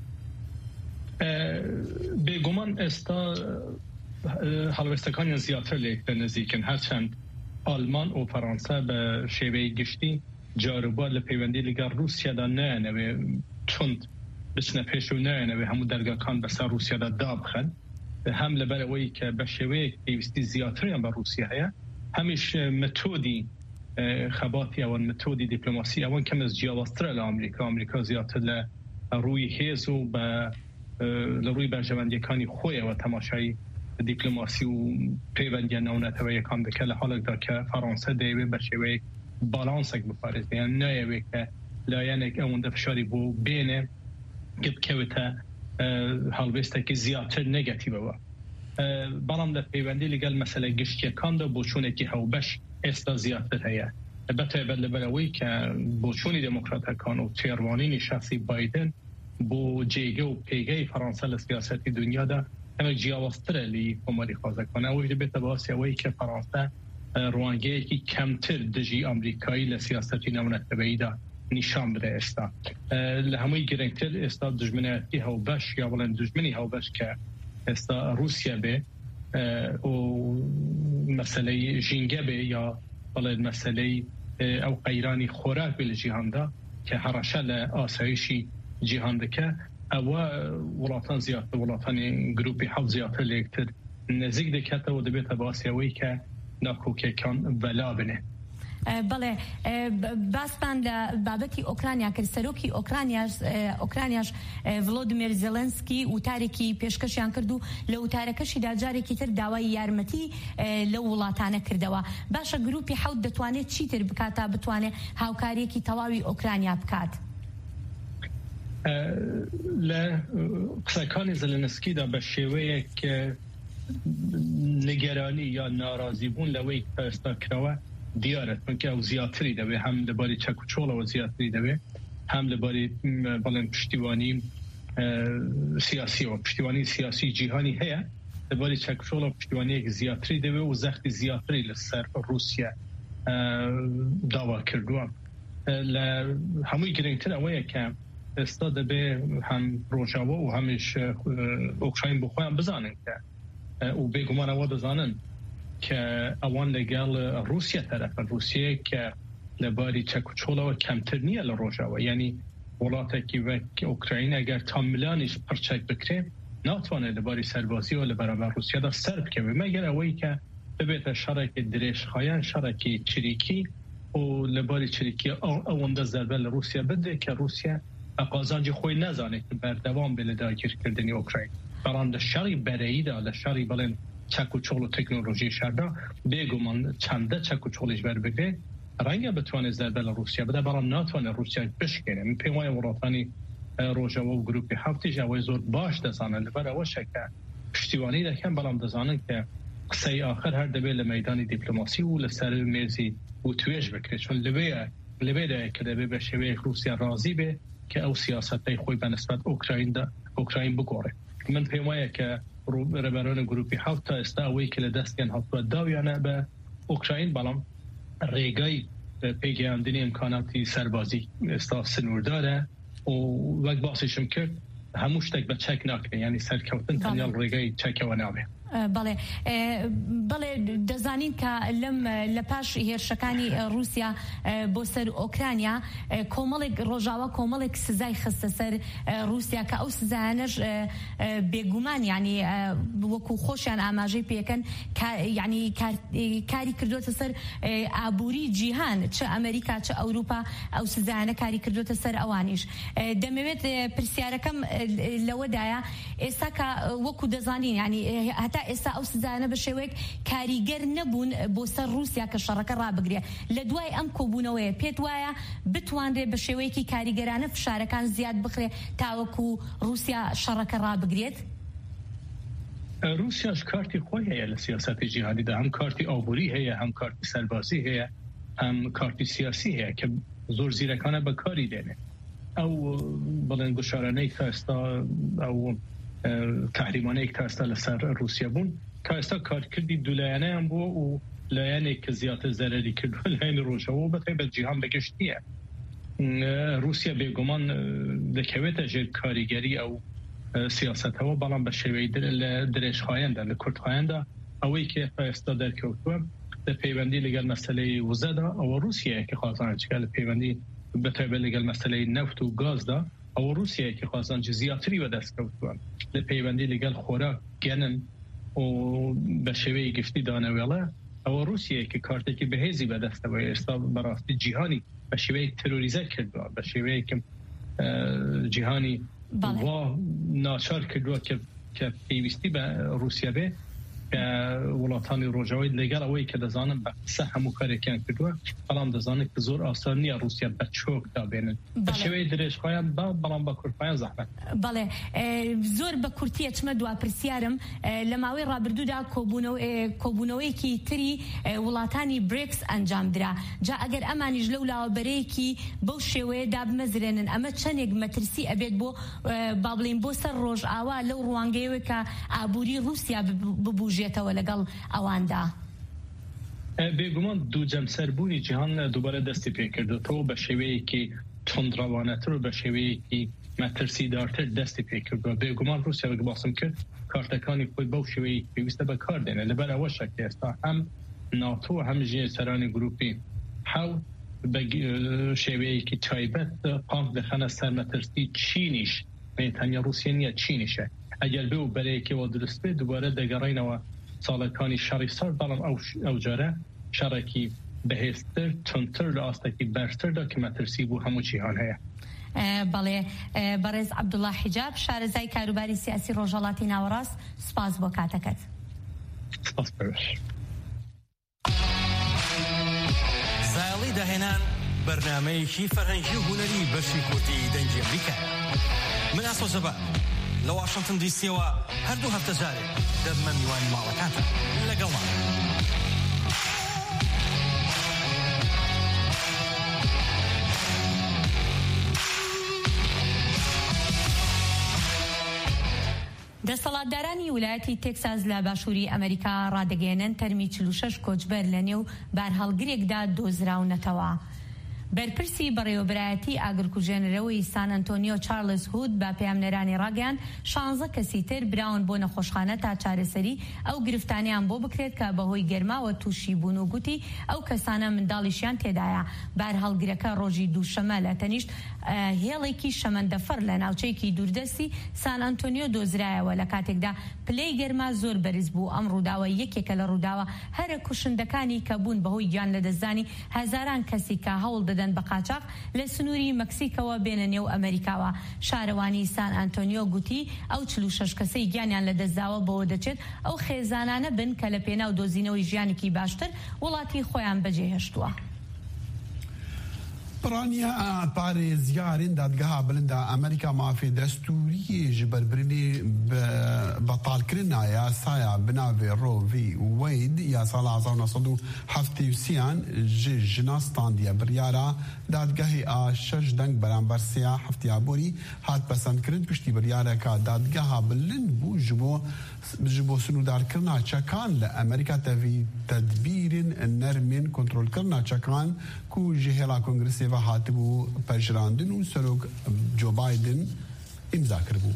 بێگومان ئێستا هەڵوێستەکانیان زیاتر لێک نزیکن هەرچەند ئالمان و فەڕەنسا بە شێوەی گشتی جاروبار لە پەیوەندی لەگەڵ رووسیادا نایەنەوێ چۆند بچنە پێش و نایەنەوێ هەموو دەرگاکان بەسەر رووسیادا دابخەن هەم لەبەر ئەوەی کە بە شێوەیەک پێویستی زیاتریان بە رووسیا هەیە هەمیش متۆدی خەباتی ئەوەن متۆدی دیپلۆماسی ئەوەن کەمەز جیاوازترە لە ئەمریکا زیاتر لە ڕووی هێز و لە ڕووی بەرژەوەندیەکانی خۆیەوە تەماشای دیپلۆماسی و پەیوەندیان ناونەتەوەیەکان دەکە لە حاڵێکدا کە فەڕەنسا دەیەوێت بە شێوەیەک بالانسێک بپارێزێت یان نایەوێت کە لایەنێک ئەوەندە فشاری بۆ بێنێ بکەوێتە هەڵوێستێکی زیاتر نەگەتیڤەوە بەڵام لە پەیوەندی لەگەڵ مەسەلە گشتیەکاندا بۆچوونێکی هەوبەش ئێستا زیاتر هەیە بەتایبەت لەبەرەوەی کە بۆچوونی دموکراتەکان و تێڕوانینی شخصی بایدن بۆ جێگە و پێگەی فەڕەنسا لە سیاسەتی دنیادا ئەمە جیاوازترە لی کۆمەڵی خوازەکان ئەوەی دەبێتە باسی ئەوەی کە فەڕەنسا ڕوانگەیەکی کەمتر دژی ئەمریکایی لە سیاسەتی ناونەتەوەییدا نیشان بدە ئێستا لە هەمووی گرنگتر ئێستا دژمنایەتی هەوبەش یا بڵێن دژمنی هەوبەش کە ئێستا رووسیا بێ و مەسەلەی ژینگە بێ یا بڵێن مەسەلەی ئەو قەیرانی خۆراک بێ لە جیهاندا کە هەڕەشە لە ئاسایشی جیهان دەکە ئەوە وڵاتان زیاتر وڵاتانی گروپی حەوت زیاتر لە یەکتر نزیک دەکاتەوە دەبێتە باسیەوەی کە ناکۆکیەکان بەلا بنێ. بەڵێ باسمان لە بابەتی ئۆکرانیا کرد سەرۆکی ئۆکرانیاش ڤڵۆدیمیر زێلەنسکی وتارێکی پێشکەشیان کرد و لە وتارەکەشیدا جارێکی تر داوای یارمەتی لە وڵاتانە کردەوە باشە گروپی حەوت دەتوانێت چیتر بکات تا بتوانێت هاوکاریەکی تەواوی ئۆکرانیا بکات؟ لە قسەکانی زێلەنسکیدا بە شێوەیەک نیگەرانی یا ناڕازی بوون لەوەی ئێستا کراوە دیارەت منکە ئەو زیاتری دەوێ هەم لەباری چەک و چۆڵەوە زیاتری دەوێ هەم لەباری بەڵێن پشتیوانی سیاسیەوە پشتیوانی سیاسی جیهانی هەیە لەباری چەک و چۆڵە پشتیوانیەک زیاتری دەوێ و زەختی زیاتری لەسەر رووسیا داوا کردووە لە هەمووی گرنگتر ئەوەیە کە ئێستا دەبێ هەم ڕۆژاوە و هەمیش ئۆکراین بۆ خۆیان بزانن کە و بێگومانەوە بزانن کە ئەوان لەگەڵ رووسیا تەرەفە رووسیە کە لەباری چەک و چۆڵەوە کەمتر نییە لە ڕۆژاوە یعنی وڵاتێکی وەک ئۆکراین ئەگەر تا ملانیش پڕچەک بکرێ ناتوانێت لەباری سەربازیەوە لە بەرامبەر رووسیادا سەر بکەوێت مەگەر ئەوەی کە ببێتە شەڕێکی درێژخایەن شەڕێکی چریکی و لەباری چریکی ئەوەندە زەربە لە رووسیا بدرێت کە رووسیا قازانجی خۆی نازانێت بەردەوام بێ لە داگیرکردنی ئۆکراین بەڵام لە شەڕی بەرەییدا لە شەڕی بڵێن چەک و چۆڵ و تەکنۆلۆژی شەردا بێگومان چەندە چەک و چۆڵیش بەربگرێت ڕەنگە بتوانێت زەربە لە رووسیا بدە بەڵام ناتوانێت رووسیا بشکێنێ من پێم وایە وڵاتانی ڕۆژەوە و گروپی حەوتیش ئەوەی زۆر باش دەزانن لەبەر ئەوە شەکە پشتیوانی دەکەن بەڵام دەزانن کە قسەی ئاخر هەر دەبێت لە مەیدانی دیپلۆماسی و لەسەر مێزی و توێژ بکرێت چون لەوێدایە کە دەبێت بە شێوەیەک رووسیا ڕازی بێ کە ئەو سیاسەتەی خۆی بەنسبەت ئۆکراین بگۆڕێت من پێم وایە کە ڕێبەرانی گروپی حەوت تا ئێستا ئەوەی کە لە دەستیان هاتووە داویانە بە ئۆکراین بەڵام ڕێگای پێگەیاندنی ئیمکاناتی سەربازی ئێستا سنووردارە و وەک باسیشم کرد هەموو شتێک بە چەک ناکرێن ینی سەرکەوتن تەنیا ڕێگای چەکەوە نابێت. بەڵێ دەزانین کە لە پاش هێرشەکانی رووسیا بۆ سەر ئۆکرانیا کۆمەڵێک ڕۆژاوە کۆمەڵێک سزای خستە سەر رووسیا کە ئەو سزایانەش بێگومان ینی وەکو خۆشیان ئاماژەی پێکەن ینی کاری کردوتە سەر ئابووری جیهان چه ئەمریکا چه ئەوروپا ئەو سزایانە کاری کردوتە سەر ئەوانیش دەمەوێت پرسیارەکەم لەوەدایە ئێستا کە وەکو دەزانین ینی هەتا ئێستا ئەو سزایانە بە شێوەیەک کاریگەر نەبوون بۆ سەر رووسیا کە شەڕەکە ڕابگرێ لە دوای ئەم کۆبوونەوەیە پێت وایە بتوانرێت بە شێوەیەکی کاریگەرانە فشارەکان زیاد بخرێ تاوەکو رووسیا شەڕەکە ڕابگرێت؟ روسیاش کارتی خۆی هەیە لە سیاسەتی جیهانیدا، هەم کارتی ئابووری هەیە، هەم کارتی سەربازی هەیە، هەم کارتی سیاسی هەیە کە زۆر زیرەکانە بەکاری دێنێ. ئەو بڵێن گوشارانەی کە ئێستا ئەو تحریمانەی کە ئێستا لەسەر رووسیا بوون کە ئێستا کارکردی دوولایەنەیان بووە و لایەنێک کە زیاتر زەرەری کردووە لایەنی ڕۆژەوە بەتایبەت جیهان بەگشت نییە. رووسیا بێگومان دەکەوێتە ژێر کاریگەری ئەو سیاسەتەوە، بەڵام بە شێوەی لە درێژخایەندا لە کوردخایەندا ئەوەی کە ئێستا دەرکەوتووە لە پەیوەندی لەگەڵ مەسەلەی وزەدا ئەوە رووسیایەکی خوازانجگە لە پەیوەندی بەتایبەت لەگەڵ مەسەلەی نەفت و گازدا ئەوە رووسیایەکی خوازانجی زیاتری وەدەستکەوتووە لە پەیوەندی لەگەڵ خۆراک گەنم و بە شێوەی گشتی دانەوێڵە ئەوە رووسیایەکی کارتێکی بەهێزی بەدەستەوە ئێستا بەڕاستی جیهانی بە شێوەیە تروریزە کردووە، بە شێوەیەکم جیهانی وا ناچار کردووە کە پێویستی بە رووسیا بێ کە وڵاتانی ڕۆژاوی لەگەڵ ئەوەی کە دەزانم بە قسە هەموو کارێکیان کردووە، بەڵام دەزانێت کە زۆر ئاسان نییە رووسیا بە چۆک دابێنن بە شێوەی درێژخۆیان بەڵام بە کورتخۆیان زەحمەت. بەڵێ زۆر بە کورتیە چمە دوا پرسیارم لە ماوەی ڕابردوودا کۆبوونەوەیەکی تری وڵاتانی بریکس ئەنجامدرا، جا ئەگەر ئەمانیش لەو لاوەبەرەیەکی بەو شێوەیە دابمەزرێنن ئەمە چەندێک مەترسی ئەبێت بۆ با بڵین بۆ سەر ڕۆژ ئاوا لەو ڕوانگەیەوە کە ئابووری رووسیا ببوژێتەوە لەگەڵ ئەواندا. بێگومان دوو جەمسەربوونی جیهان دووبارە دەستی پێکردوەوە بە شێوەیەکی تندڕەوانەتر و بە شێوەیەکی مەترسیدارتر دەستی پێکردووە. بێگومان رووسیا وەک باسم کرد کارتەکانی خۆی بەو شێوەیە پێویستە بەکاردێنێ، لەبەر ئەوەشە کە ئێستا هەم ناتۆ هەم ژێرسەرانی گروپی حەو بە شێوەیەکی تایبەت قامک دەخەنە سەر مەترسی چینیش، تەنیا رووسیا نییە چینیشە. ئەگەر بێ و بەرەیەکەوە دروست بێ دووبارە دەگەڕینەوە ساڵەکانی شەڕی سەر، بەڵام ئەو جارە شەڕێکی بەهێزتر تونتر لە ئاستێکی بەرزتردا کە مەترسی بوو هەموو جیهان هەیە. بەڵێ بەڕێز عەبدوڵڵا حیجاب شارەزای کاروباری سیاسی ڕۆژهەڵاتی ناوەڕاست، سپاس بۆ کاتەکەت. سپاس بەش. ساڵی داهێنان بەرنامەیەکی فەرهەنگی و هونەری بەشی کورتی دەنگی ئەمریکا. من ئاسۆ زەبا لە واشنگتن دیسیەوە هەردوو هەفتە جارێک دەبمە میوانی ماڵەکانتە لەگەڵمان. دەسەڵاتدارانی ویلایەتی تێکساس لە باشووری ئەمریکا ڕادەگەێنن تەرمی 46 کۆچبەر لە نێو بارهەڵگرێکدا دۆزراونەتەوە. بەرپرسی بەڕێوەبرایەتی ئاگرکوژێنەرەوەی سان ئەنتۆنیۆ چارلز هود با پەیامنەرانی ڕاگەیان 16 کەسی تر براون بۆ نەخۆشخانە تا چارەسەری ئەو گرفتانیان بۆ بکرێت کە بەهۆی گەرماوە تووشی بوون و گوتی ئەو کەسانە منداڵیشیان تێدایە. بارهەڵگرەکە ڕۆژی دووشەمە لە تەنیشت هێڵێکی شەمەندەفەر لە ناوچەیەکی دووردەستی سان ئەنتۆنیۆ دۆزرایەوە لە کاتێکدا پلەی گەرما زۆر بەرز بوو. ئەم ڕووداوە یەکێکە لە ڕووداوە هەرە کوشندەکانی کە بوون بەهۆی گیان لەدەستدانی هەزاران کەسی کە هەوڵ دەدەن بە قاچاق لە سنووری مەکسیکەوە بێنە نێو ئەمریکاوە. شارەوانی سان ئەنتۆنیۆ گوتی ئەو 46 کەسەی گیانیان لەدەستداوە بەوە دەچێت ئەو خێزانانە بن کە لە پێناو دۆزینەوەی ژیانێکی باشتر وڵاتی خۆیان بەجێهێشتووە. پرانیا پارێزگارین دادگەها بلندا ئەمریکا مافی دەستوری ji berbirinê betalkirina yasaya binavê Roe v. Wade ya sala 1973 ji jina standiye biryara dadgehê a şeş deng beramber sêya heftiya borî hat pesendkirin piştî biryareka dadgeha bilind bû ji bo sinûdarkirina çekan li Amerîka tevî tedbîrên nermên kontrolkirina çekan ku ji hêla Kongresê ve hatibû pejirandin û Serok Joe Biden imza kiribû.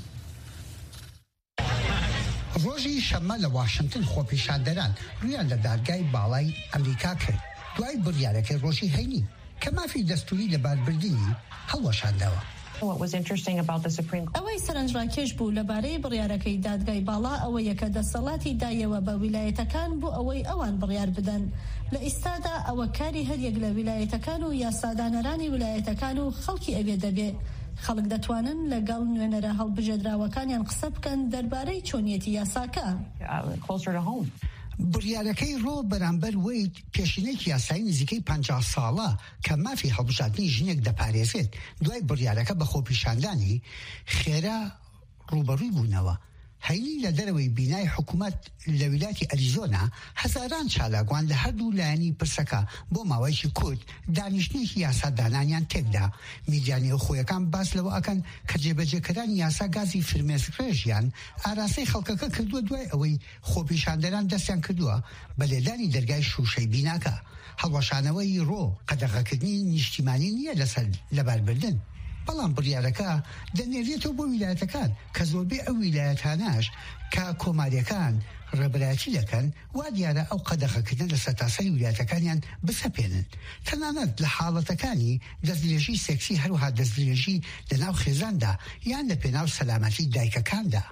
ڕۆژی شەمە لە واشنگتن خۆپیشاندەران ڕویان لە دادگای باڵای ئەمریکا کرد دوای بڕیارەکەی ڕۆژی هەینی کە مافی دەستوری لە باربردنی هەڵوەشاندەوە. ئەوەی سەرنجڕاکێش بوو لەبارەی بڕیارەکەی دادگای باڵا ئەوەیە کە دەسەڵاتی دایەوە بە ویلایەتەکان بۆ ئەوەی ئەوان بڕیار بدەن. لە ئێستادا ئەوە کاری هەریەک لە ویلایەتەکان و یاسادانەرانی ویلایەتەکان و خەڵکی ئەوێ دەبێ. خەڵک دەتوانن لەگەڵ نوێنەرە هەڵبژێردراوەکانیان قسە بکەن دەربارەی چۆنیەتی یاساکە. بڕیارەکەی ڕۆ بەرامبەر وەید پێشینەیەکی یاسایی نزیکەی 50 ساڵە کە مافی هەڵبژاردنی ژنێک دەپارێزێت دوای بڕیارەکە بە خۆپیشاندانی خێرا ڕوبەڕووی بوونەوە هەینی لە دەرەوەی بینای حکوومەت لە ویلاتی ئەریزۆنا هەزاران چالاکوان لە هەردوو لایەنی پرسەکە بۆ ماوەیەکی کورت دانیشتنێکی یاسادانانیان تێکدا. میدیانی خۆیەکان باس لەوە ئەکەن کە جێبەجێکەرانی یاسا گازی فرمێسکرێژیان ئاراستەی خەڵکەکە کردووە دوای ئەوەی خۆپیشاندەران دەستیان کردووە بە لێدانی دەرگای شوشەی بیناکە. هەڵوەشانەوەی ڕۆ قەدەغەکردنی نیشتیمانی نییە لەسەر لەباربردن، بەڵام بڕیارەکە دەنێرێتەوە بۆ ویلایەتەکان کە زۆربەی ئەو ویلایەتانەش کە کۆماریەکان ڕێبەرایەتی دەکەن وا دیارە ئەو قەدەغەکردن لە سەرتاسەری ویلایەتەکانیان بسەپێنن. تەنانەت لە حاڵەتەکانی دەستدرێژی سێکسی هەروەها دەستدرێژی لەناو خێزاندا یان لە پێناو سەلامەتی دایکەکاندا.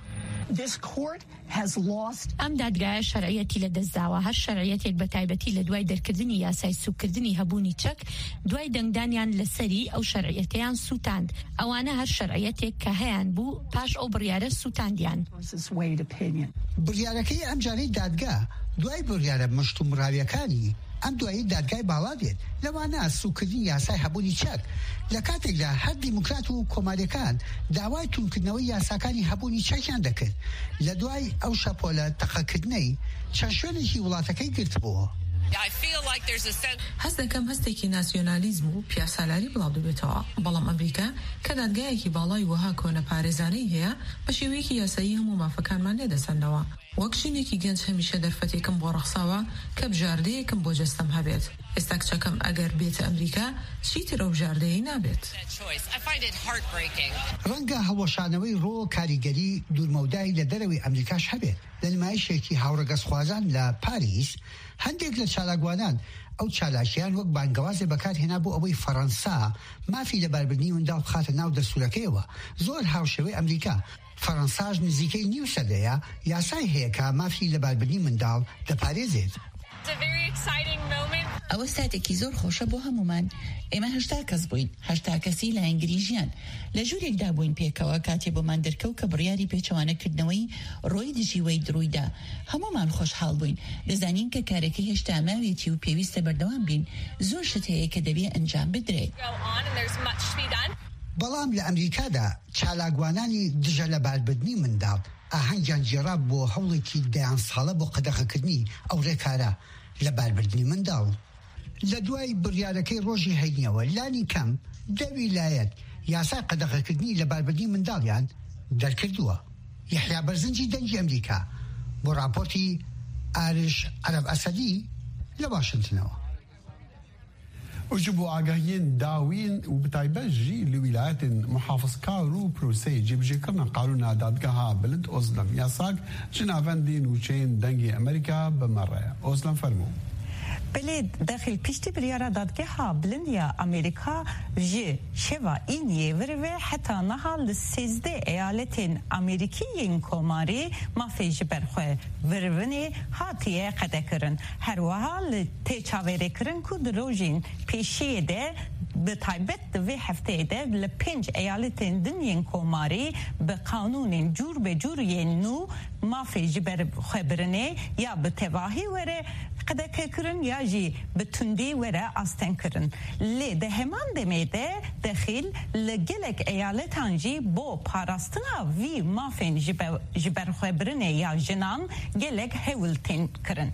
ئەم دادگایە شەرعیەتی لە دەستداوە. هەر شەرعیەتێک بە تایبەتی لە دوای دەرکردنی یاسای سوکردنی هەبوونی چەک دوای دەنگدانیان لەسەری ئەو شەرعیەتەیان سوتاند. ئەوانە هەر شەرعیەتێک کە هەیان بوو پاش ئەو بڕیارە سوتاندیان. بڕیارەکەی ئەم جارەی دادگا دوای بڕیارە مشتومڕاویەکانی ئەم دوایی دادگای باڵا دێت لەوانە سوکردنی یاسای هەبوونی چەک لە کاتێکدا هەر دیموکرات و کۆماریەکان داوای توونکردنەوەی یاساکانی هەبوونی چەکیان دەکرد لە دوای ئەو شەپۆلە تەقەکردنەی چەند شوێنێکی وڵاتەکەی گرتبووە. هەست دەکەم هەستێکی ناسیۆنالیزم و پیاسالاری بڵاو دەبێتەوە، بەڵام ئەمریکا کە دادگایەکی باڵای وەها کۆنە پارێزانەی هەیە بە شێوەیەکی یاسایی هەموو مافەکانمان لێدەسەندەوە. وەک شینێکی گەنج هەمیشە دەرفەتێکم بۆ ڕەخساوە کە بژاردەیەکم بۆ جەستەم هەبێت. ئێستا کچەکەم ئەگەر بێتە ئەمریکا چیتر ئەو بژاردەیە نابێت. ڕەنگە هەڵوەشانەوەی ڕۆ کاریگەری دوورمەودای لە دەرەوەی ئەمریکاش هەبێت. لە نمایشێکی هاوڕەگەزخوازان لە پاریس هەندێک لە چالاکوانان ئەو چالاکیان وەک بانگەوازێ بەکارهێنا بۆ ئەوەی فەڕەنسا مافی لەباربردنی منداڵ بخاتە ناو دەستوورەکەیەوە. زۆر هاوشێوەی ئەمریکا فەڕەنساش نزیکەی نیو سەدەیە یاسای هەیە کە مافی لەباربردنی منداڵ دەپارێزێت. ئەوە ساتێکی زۆر خۆشە بۆ هەمومان. ئێمە 80 کەس بووین، 80 کەسی لە ئەنگلیژیان لە ژوورێکدا بووین پێکەوە کاتێ بۆمان دەرکەوت کە بڕیاری پێچەوانەکردنەوەی ڕۆی دژیوەی دڕوویدا. هەمومان خۆشحاڵ بووین، دەزانین کە کارەکەی هێشتا ماوێتی و پێویستە بەردەوام بین. زۆر شت هەیە کە دەبێ ئەنجام بدرێت. بەڵام لە ئەمریکادا چالاکوانانی دژە لەباربردنی منداڵ ئاهەنگیان جێڕا بۆ هەوڵێکی دەیان ساڵە بۆ قەدەغەکردنی ئەو ڕێکارە لەباربردنی منداڵ. لە دوای بڕیارەکەی ڕۆژی هەینیەوە لانی کەم 10 ویلایەت یاسای قەدەغەکردنی لەباربردنی منداڵیان دەرکردووە. یحیا بەرزنجی دەنگی ئەمریکا بۆ راپۆرتی ئارش عەرەب ئەسەدی لە واشنگتنەوە. وجب آگاهین داوین و بتایبەت جی لویلایەت محافظکار و پرۆسەی جێبەجێکردنە قانونا دادگاها بلند ئۆزلەم یاساک جناڤەندی نوچەین دەنگی ئەمریکا بمەڕەیە. ئۆزلەم فەرموو. بله داخل پیشتی بریارا دادگاه بلندیا امریکا جی شوا اینیه وروه حتی نهال 13 ایالتین امریکیین کماری مافیج برخواه وروه هاتیه قده کرن هر وحال تیچاویره کرن کود روژین پیشیه ده به تایبت و هفته ده لپنج ایالتین دنین کماری به قانون جور به جور نو مافیج برخواه برنه یا به تواهی وره قده کرن یا جی بتوندی وره آستن کرن لی ده همان دمیده دخیل لگلک ایالتان جی بو پاراستنا وی مافین جبر خبرنه یا جنان گلک هولتین کرن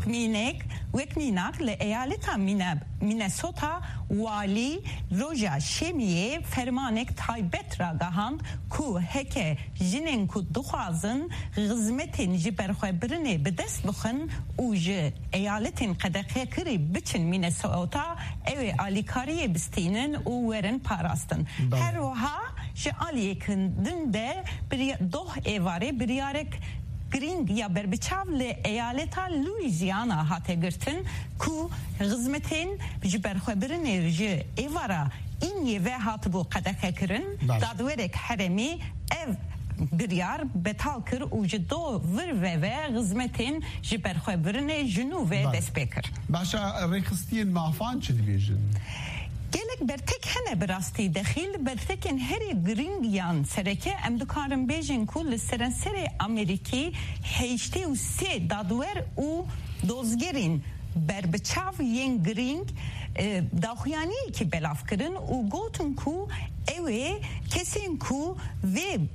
وکمیناک لی ایالتان مینسوتا والی روژا شمیه فرمانک تایبت را گهاند کو هکه جنین کو دخوازن غزمتین جبر خبرنه بدست بخن او جه ایالتین قدقه کری بچن مینسوتا اوی آلیکاری بستینن او ورن پاراستن هر وها جه آلیه کندن ده دوه ایواره بریارک گرینگ یا بربچاو لی ایالتا لویزیانا هاته گرتن کو غزمتین جبر خبرن جه ایوارا این یه هات بو قدقه کرن دادورک حرمی او بریار بتال کر و جدو ور و غزمتین جبر خبرن جنوب دست بکر باشا ریخستین مافان چه دیویژن گلک برتک هنه براستی دخیل برتکن هری گرینگیان سرکه ام دکارم بیجن کل سرنسر امریکی هیشته و سه دادور و دوزگرین بربچاو ین گرینگ داخویانی که بلاف کرن و گوتن کو اوه کسین کو و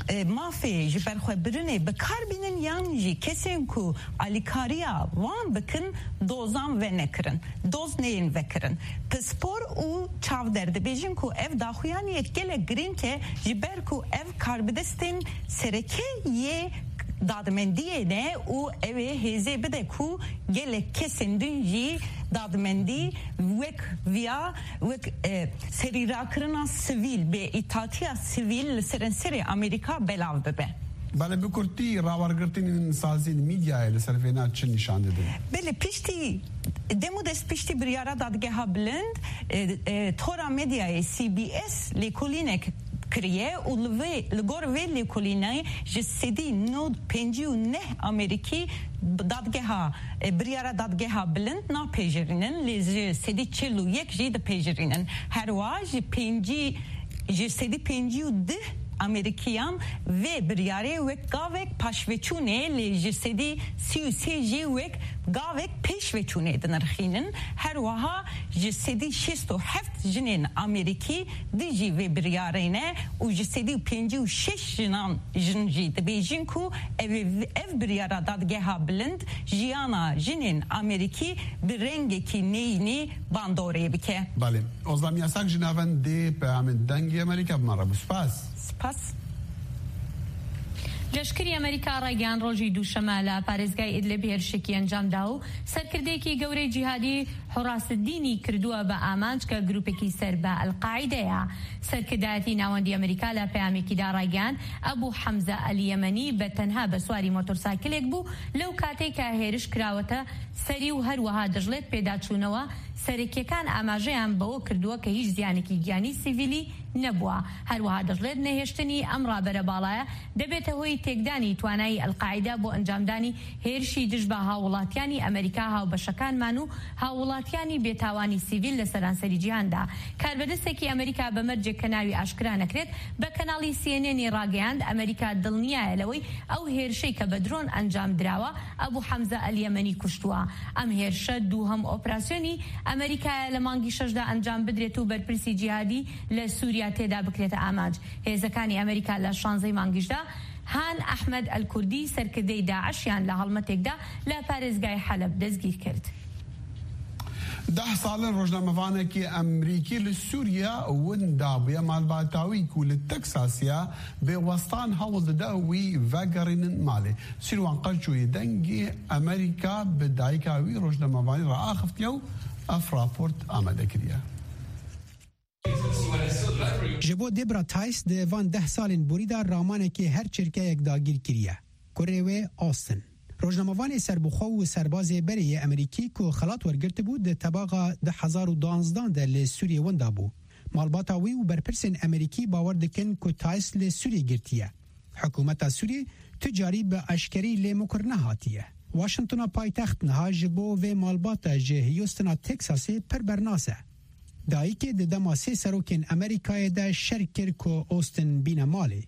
مافی جبر خو برنه بکار بینن یانجی کسین کو الیکاریا وان بکن دوزان و نکرن دوز نین وکرن پسپور او چاو درده بیجن کو اف داخویانی گله گرین که جبر کو اف کاربدستین سرکه یه دادمندیه نه او اوه هزه بده کو گله کسین دنجی دادمندی وک ویا وک سری راکرنا سیویل به ایتاتیا سیویل سرنسری امریکا بلاو ببه بله بکرتی راورگرتین سازی میدیا لسرفینا چه نشان داده بله پیشتی دمو دست پیشتی بریارا دادگه ها بلند تورا مدیای CBS لیکولینک کریه و لگور وی لیکولینای جسدی نود 59 امریکی دادگه ها بریارا دادگه ها بلند نا پیجرینن لیز سدی 41 جید پیجرینن هر واج جسدی 52 امریکیان و بریاره وک گاوک پاشوچونه لیجسدی 33 جی وک گاوک پیشوچونه دنرخینن هر وها جسدی 67 جنین امریکی دیجی و بریاره نه و جسدی 56 جنان جنجی دبیجین کو اف بریاره دادگه ها بلند جیانا جنین امریکی برنگی کی نینی باندوره بکه بله اوزلام یاساک جناون دی به همین دنگی امریکا بمارا بسپاس لەشکری ئەمریکا ڕایگەیان ڕۆژی دووشەمە لە پارێزگای ئیدلب هێرشێکی ئەنجامدا و سەرکردەیەکی گەورەی جیهادی حوراسدینی کردووە بە ئامانج کە گروپێکی سەر بە ئەلقاعیدەیە. سەرکردایەتی ناوەندی ئەمریکا لە پەیامێکیدا ڕایگەیان ئەبوو حەمزە ئەلیەمەنی بە تەنها بە سواری مۆتۆرسایکلێک بوو لەو کاتێک کە هێرش کراوەتە سەری و هەروەها دەژڵێت پێداچوونەوە سەرکیەکان ئاماژەیان بەوە کردووە کە هیچ زیانێکی گیانی سیڤیلی نەبووە. هەروەها دەژڵێت نەهێشتنی ئەم ڕابەرە باڵایە دەبێتە هۆی تێکدانی توانایی ئەلقاعیدا بۆ ئەنجامدانی هێرشی دژ بە هاوڵاتیانی ئەمریکا هاوبەشەکانمان و هاوڵاتیانی بێتاوانی سیڤیل لە سەرانسەری جیهاندا. کاربەدەستێکی ئەمریکا بەمەرجێک کە ناوی ئاشکرا نەکرێت بە کەناڵی CNN ڕاگەیاند ئەمریکا دڵنیایە لەوەی ئەو هێرشەی کە بە درۆن ئەنجام دراوە ئەبوو حەمزە ئەلیەمەنی کوشتووە. ئەم هێرشە دووهەم ئۆپراسیۆنی ئەمریکایە لە مانگی 6دا ئەنجام بدرێت و بەرپرسی جیهادی لە سووریا تێدا بکرێتە ئامانج. هێزەکانی ئەمریکا لە 16 مانگیشدا هان ئەحمەد ئەلکوردی سەرکردەی داعشیان لە هەڵمەتێکدا لە پارێزگای حەلب دەستگیر کرد. 10 ساڵن ڕۆژنامەوانێکی ئەمریکی لە سووریا وندا بووە مالباتاوی و لە تەکساسیا بێوەستان هەوڵ دەدا وی ڤەگەڕێنن مالێ. سیروان قەرچووی دەنگی ئەمریکا بە دایکاوی ڕۆژنامەوانی ڕائاخفتیە و ئەف راپۆرت ئامادەکردیە. ji bo Debra Tice di van 10 salên borî da ramanekê her çirkeyek dagir kiriye. Kurê wê Austin. Rojnamevanê serbixwe û serbazê berê Amerîkî ku xelat wergirtibû di tebaxa 2012 de li Sûriyê winda bû. Malbata wî û berpirsên Amerîkî bawer dikin ku Tice li Sûriyê girtiye. Hikûmeta Sûriyê tu carî bi eşkerî lêmukir nehatiye. Washingtona paytext niha ji bo vê malbata ji Houstona Texasê pir bernas e. Dayîkê di dema sê serokên Amerîkayê de şer kir ku Austin bîne malê.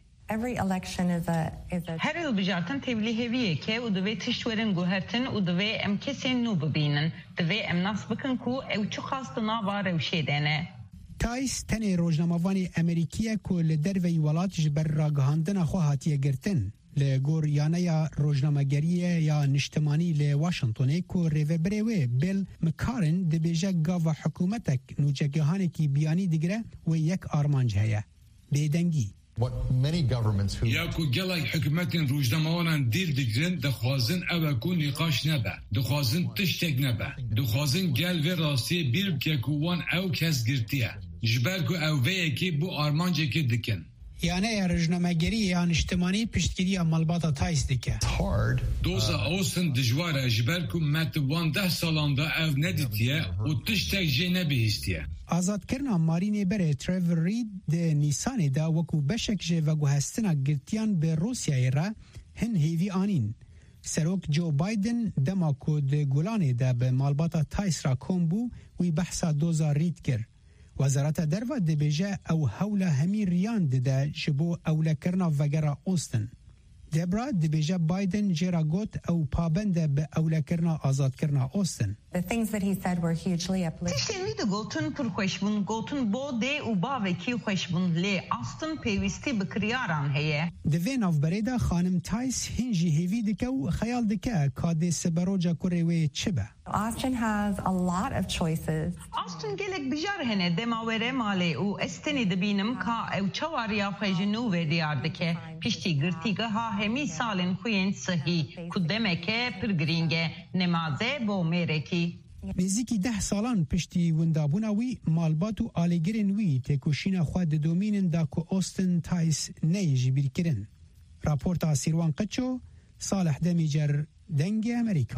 Her yıl bijartin tevlî ke û divê tiştwerên guhertin û divê em kesên nû bibînin. Divê em nas bikin ku ew çi xas di nava rewşê de ne. Tice tenê rojnamevanê Amerîkî ku li derveyî welat ji ber ragihandina xwe hatiye girtin. Li gor yaneya rojnamegeriyê ya niştimanî li Washingtonê ku rêveberê wê Bill McCarran dibêje gava hikûmetek nûçegihanekî biyanî digire wê yek armanc heye. Bêdengî. Ya ku gelek hikûmetên rojnamewanan dîr digirin dixwazin ew ku nîqaş nebe. Dixwazin tiştek nebe. Dixwazin gel vê rastiyê bîr bike ku wan ew kes girtiye. Ji ber ku ew vêyekê bu armancekê dikin. Yaneya rojnamegerî ya niştimanî piştgiriya malbata Tice dike. Doza Austin dijwar e ji ber ku me ti wan 10 salan da ev nedîtiye û tiştek jê nebihîstiye. Azadkirina marînê berê Trevor Reed di Nîsanê da wekû beşek ji veguhestina girtiyan bi Rusyayê re hin hêvî anîn. Serok Joe Biden dema ku di Gulanê de bi malbata Tice ra kom bû wî behsa doza Reed kir. Wezareta Derve dibêje ew hewla hemî riyan dide ji bo ewlekirina vegera Austin. دبرا دبیجه بایدن جرا گوت او پابنده به اولکرنا آزاد کرنا اوستن. تشتینی ده گوتن پر خوشبون گوتن با ده و با وکی خوشبون لی آستن پیوستی بکریاران هیه. دوی ناف بریده خانم تایس هنجی هیوی دکه و خیال دکه کاده سبروجا کوریوی چه به؟ Austin has a lot of choices. Austin gelek bijar hene demavere male u esteni de binam ka ev çavariya xejinu ve diyardike pişti girtiga ha hemi salin xuyen sahi ku demeke pirgringe nemaze bo mereki. نزیکی 10 سالان پشتی وندابوناوی مالبات و آلیگرین وی تکوشینا خواه دومینن دا که اوستن تایس نیجی بیر کرن. راپورت آسیروان قچو صالح دمیجر دنگ امریکا.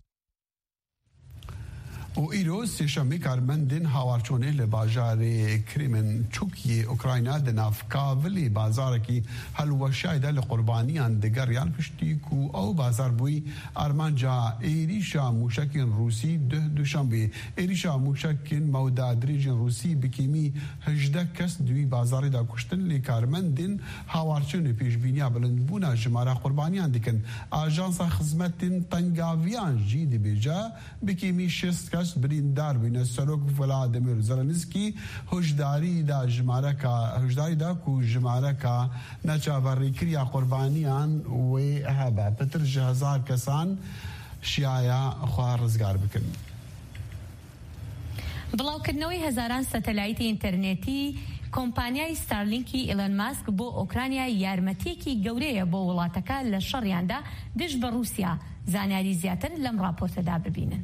و ایرو سیشمی کارمندین هاورچونه لباجار کریمن چوکی اوکراینا دنافکا ولی بازار کی هلوشای دل قربانیان دگریان پشتی کو او بازار بوی ارمانجا ایریشا موشکین روسی دوشنبه ایریشا موشکین مودادریجن روسی بکیمی 18 کس دوی بازار دا کشتن لی کارمندین هاورچونه پیشبینیا بلندبونا جمارا قربانیان دکن آژانس خدمتین تنگاویان جی دی بیجا بکیمی 6 بریندار بین سروک ولادیمیر زلنسکی هشداری دا کو جماره کا نچاوری کریا قربانیان و هبه پتر 1000 کسان شیعه خواه رزگار بکن. بڵاوکردنەوەی هەزاران سەتەلایتی ئینتەرنێتی کۆمپانیای ستارلینکی ئیلۆن ماسک بۆ ئۆکرانیا یارمەتیەکی گەورەیە بۆ وڵاتەکە لە شەڕیاندا دژ بە رووسیا. زانیاری زیاتر لەم راپۆرتەدا ببینن.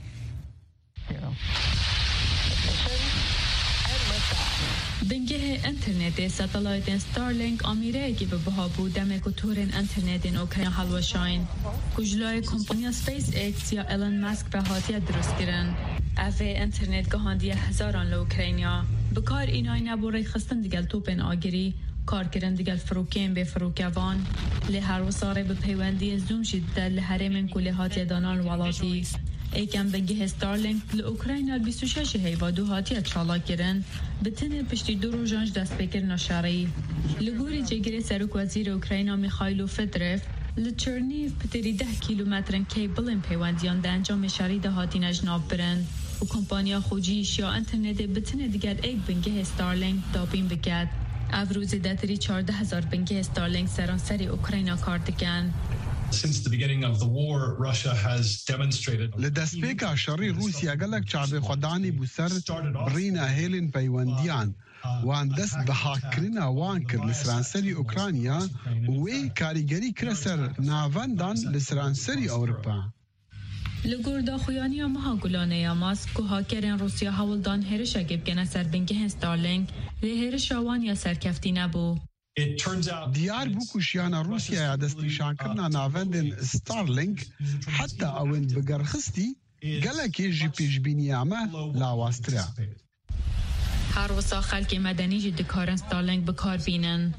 بنگه انترنت ساتلایت ستارلینک آمیره‌ای به بها بود دم کتورن انترنت این اوکراین حلوشاین کجلای کمپانی سپیس ایکس یا ایلون ماسک به هاتیه درست کردن. اوه انترنت گهاندی هزاران لوکراینیا بکار اینای نبوری خستن دیگل توپن آگری کار کردن دیگل فروکین به فروکوان لی هر وصاره به پیوندی زوم شد لحره من کلی هاتیه دانان ولاتی ایکم بنگه ستارلینک لأوکراین 26 هیوا دو هاتیه چالا کرن بتنه پشتی دو روژانج دست بکر نشاری لگوری جگری سروک وزیر اوکراین میخایلو فدرف لچرنیف پتری 10 کیلومترن کیبلن پیوندیان ده انجام شری ده هاتی نجناب برن و کمپانیا خوجیش یا انترنت بتنه دیگر ایک بنگه ستارلینک دابین بگد افروز داتری 14,000 بنگه ستارلینک سرانسری اوکراین کار دکن. Since the beginning of the war, Russia has demonstrated. لدسپیکا شری روسیا گلک چابه خدانی بسر برینا هیلن پیوندیان وان دست به هاکرین وان کر لسرانسری اوکرانیا و کاریگری کرسر ناوندان لسرانسری اروپا. لگور داخویانی مها گلانه یا ماسک و هاکرین روسیا حولدان هرش اگب گنه سر بنگه ستارلینک لی هرش آوان یا سرکفتی نبو. دیار بو کشیانا روسیا دستنیشان کرنا ناوندن ستارلینک حتی اون بگرخستی گلکی جی پیشبینی اما لاواسترا. هر وسا خلق مدنی جد کارن ستارلینک بکار بینن.